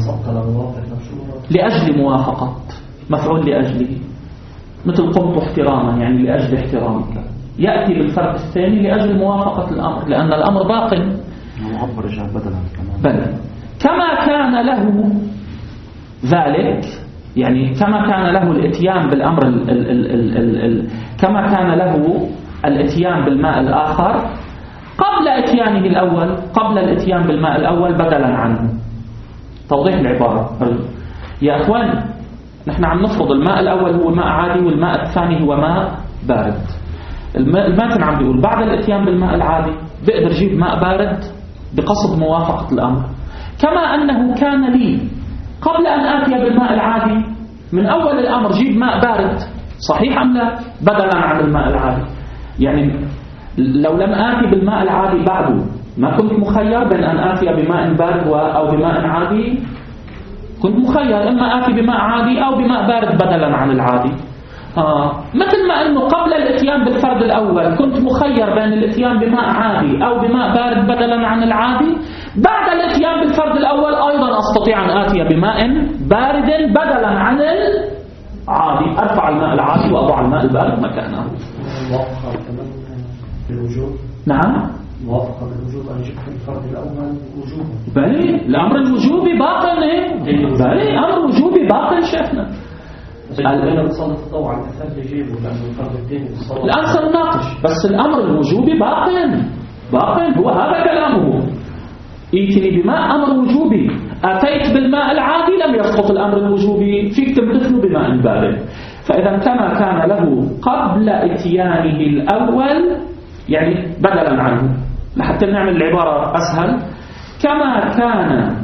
[SPEAKER 1] لأجل موافقة مفعول لأجله، مثل قمت احتراما يعني لأجل احترامك. يأتي بالفرد الثاني لأجل موافقة الأمر، لأن الأمر باق.
[SPEAKER 2] معبر جاء بدلا كمان.
[SPEAKER 1] بل كما كان له ذلك، يعني كما كان له الاتيان بالأمر ال ال ال ال ال ال كما كان له الاتيان بالماء الآخر قبل اتيانه الأول، قبل الاتيان بالماء الأول بدلا عنه. توضيح العبارة يا أخوان، نحن عم نفرض الماء الأول هو ماء عادي والماء الثاني هو ماء بارد. الماتن عم بيقول بعد الاتيان بالماء العادي بقدر جيب ماء بارد بقصد موافقة الأمر، كما أنه كان لي قبل أن آتي بالماء العادي من أول الأمر جيب ماء بارد، صحيح أم لا؟ بدلا عن الماء العادي. يعني لو لم آتي بالماء العادي بعده ما كنت مخير بين أن آتي بماء بارد أو بماء عادي؟ كنت مخير إما آتي بماء عادي أو بماء بارد بدلا عن العادي. آه. مثل ما أنه قبل الاتيان بالفرد الأول كنت مخير بين الاتيان بماء عادي أو بماء بارد بدلا عن العادي، بعد الاتيان بالفرد الأول أيضا أستطيع أن آتي بماء بارد بدلا عن العادي، أرفع الماء العادي وأضع الماء البارد مكانه.
[SPEAKER 3] موافقة كمان بالوجوب.
[SPEAKER 1] نعم
[SPEAKER 3] موافقة بالوجوب أن يجب الفرد الأول وجوبا.
[SPEAKER 1] بلي الأمر الوجوبي باق. بلي أمر وجوبي باق شيخنا.
[SPEAKER 3] الآن صلاة الضوء على الأثر يجيبه لأنه الفرد الثاني الصلاة.
[SPEAKER 1] الآن سنناقش، بس الأمر الوجوبي باق باق، هو هذا كلامه. ائتني بماء أمر وجوبي، أتيت بالماء العادي لم يسقط الأمر الوجوبي، فيك تمتثله بماء بارد. فإذا كما كان له قبل اتيانه الأول، يعني بدلا عنه، لحتى نعمل العبارة أسهل، كما كان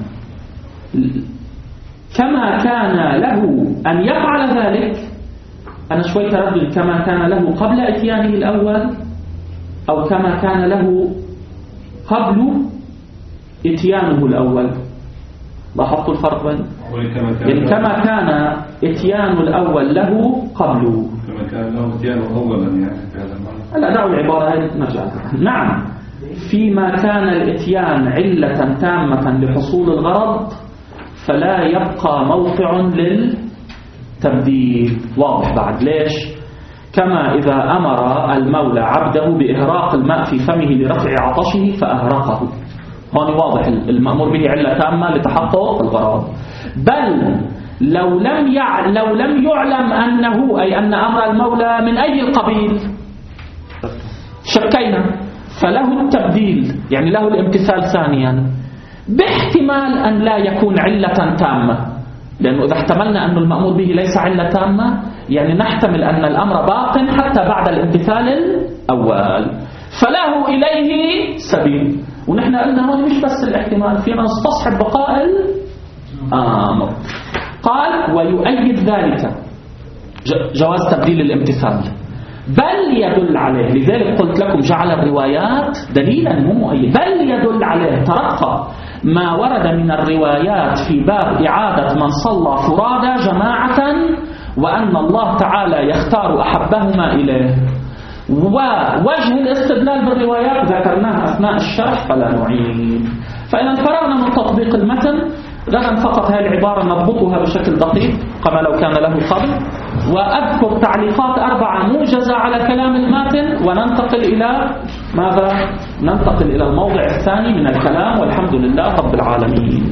[SPEAKER 1] كما كان له أن يفعل ذلك. أنا شوي تردد، كما كان له قبل اتيانه الأول أو كما كان له قبل اتيانه الأول. لاحظتوا الفرق بين؟ يعني كما كان اتيان الأول له قبله،
[SPEAKER 2] كما كان له اتيانه أولا يعني.
[SPEAKER 1] لا دعوا العبارة هذه نرجع. نعم، فيما كان الاتيان علة تامة لحصول الغرض فلا يبقى موقع للتبديل. واضح بعد ليش؟ كما إذا أمر المولى عبده بإهراق الماء في فمه لرفع عطشه فأهرقه، هون واضح المأمور به علة تامة لتحقق الغرض. بل لو لم يع... لو لم يعلم أنه، أي أن أمر المولى من أي القبيل، شكينا، فله التبديل، يعني له الامتثال ثانيا، باحتمال أن لا يكون علة تامة، لأنه إذا احتملنا أن المأمور به ليس علة تامة يعني نحتمل أن الأمر باق حتى بعد الامتثال الأول، فله إليه سبيل. ونحن قلنا هون مش بس الاحتمال، فينا نستصحب بقاء الأمر. قال ويؤيد ذلك جواز تبديل الامتثال، بل يدل عليه، لذلك قلت لكم جعل الروايات دليلا مو مؤيد، بل يدل عليه ترقى ما ورد من الروايات في باب إعادة من صلى فرادى جماعة، وأن الله تعالى يختار أحبهما إليه. ووجه الاستدلال بالروايات ذكرناه أثناء الشرح فلا نعيد. فإذا فرغنا من تطبيق المتن، غدا فقط هذه العبارة نضبطها بشكل دقيق كما لو كان له قبل، وأذكر تعليقات أربعة موجزة على كلام الماتن، وننتقل إلى ماذا؟ ننتقل إلى الموضع الثاني من الكلام، والحمد لله رب العالمين.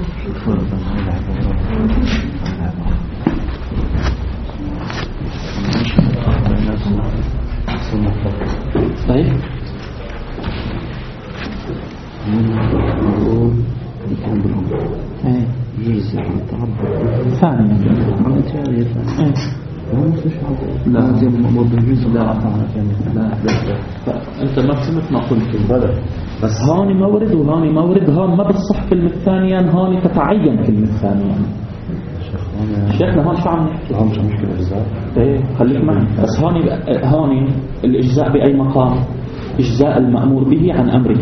[SPEAKER 1] طيب ثانيا لا لا انت ما فهمت ما قلت، بس هون مورد وهون مورد، هون ما بتصح كلمة ثانيا، هون تتعين كلمة ثانيا. شيخنا هون شو عم نحكي؟
[SPEAKER 2] هون مش مشكلة إجزاء.
[SPEAKER 1] ايه خليك معي، بس هون هون الإجزاء بأي مقام؟ إجزاء المأمور به عن أمره.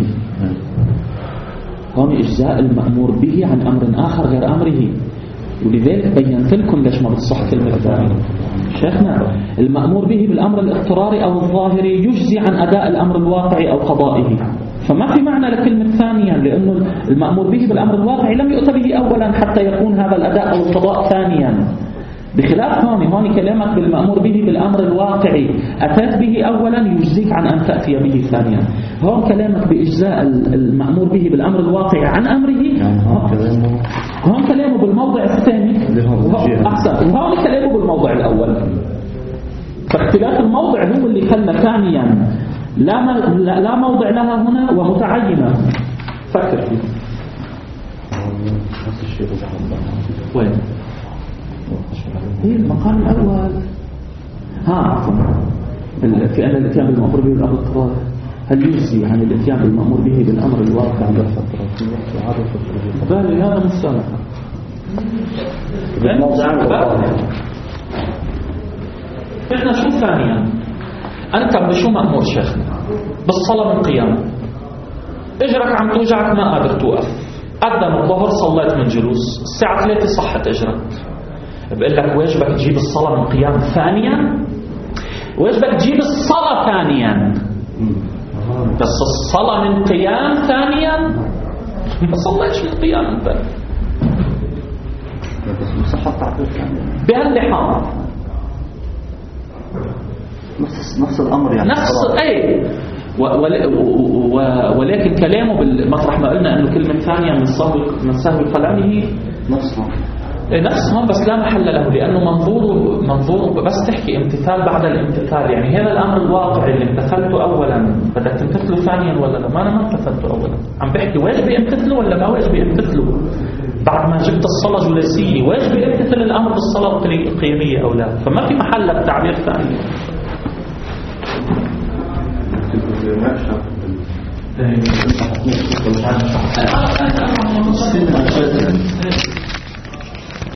[SPEAKER 1] هون إجزاء المأمور به عن أمر آخر غير أمره، ولذلك بينت لكم ليش ما بتصح كلمة ثانية. شيخنا المأمور به بالأمر الاضطراري أو الظاهري يجزي عن أداء الأمر الواقعي أو قضائه، فما في معنى لكلمة ثانيا، لأنه المأمور به بالأمر الواقعي لم يؤت به أولا حتى يكون هذا الأداء أو القضاء ثانيا. بخلاف هون هون كلامك بالمأمور به بالأمر الواقعي أتت به أولا يجزيك عن أن تأتي به ثانيا. هون كلامك بإجزاء المأمور به بالأمر الواقعي عن أمره، هون كلامه بالموضع الثاني أحسن، وهون كلامه بالموضع الأول. فاختلاف الموضع هو اللي خلى ثانيا لا, لا موضع لها هنا ومتعينة. فكر فيه. وين؟ ايه المقام الأول. ها عفوا في أن الاتيان بالمأمور به بالأمر القضائي هل يجزي عن الاتيان بالمأمور به بالأمر الواقع عند الفترة؟ بالي هذا مستمع. احنا شو ثانيا؟ أنت بشو مأمور شيخنا؟ بالصلاة من قيام. اجرك عم توجعك ما قادر توقف. أقدم الظهر صليت من جلوس الساعة ثلاثة صحت اجرك. بقول لك واجبك تجيب الصلاة من قيام ثانيا، واجبك تجيب الصلاة ثانيا، بس الصلاة من قيام ثانيا ما صليتش من قيام انت بهاللحاظ.
[SPEAKER 2] نفس نفس الأمر يعني
[SPEAKER 1] نفس أي ولكن كلامه مطرح ما قلنا انه كلمة ثانية من سهو من سهو كلامه
[SPEAKER 2] نفسها
[SPEAKER 1] نفسها، بس لا محل له، لأنه منظوره منظوره بس تحكي امتثال بعد الامتثال. يعني هذا الأمر الواقعي اللي امتثلته أولا بدك تمتثله ثانيا ولا لا؟ ما أنا ما امتثلته أولا، عم بحكي واجبي امتثله ولا ما واجبي امتثله. بعد ما جبت الصلاة جلسية واجبي امتثل الأمر بالصلاة القيامية أو لا؟ فما في محل للتعبير ثاني.
[SPEAKER 2] مش عارف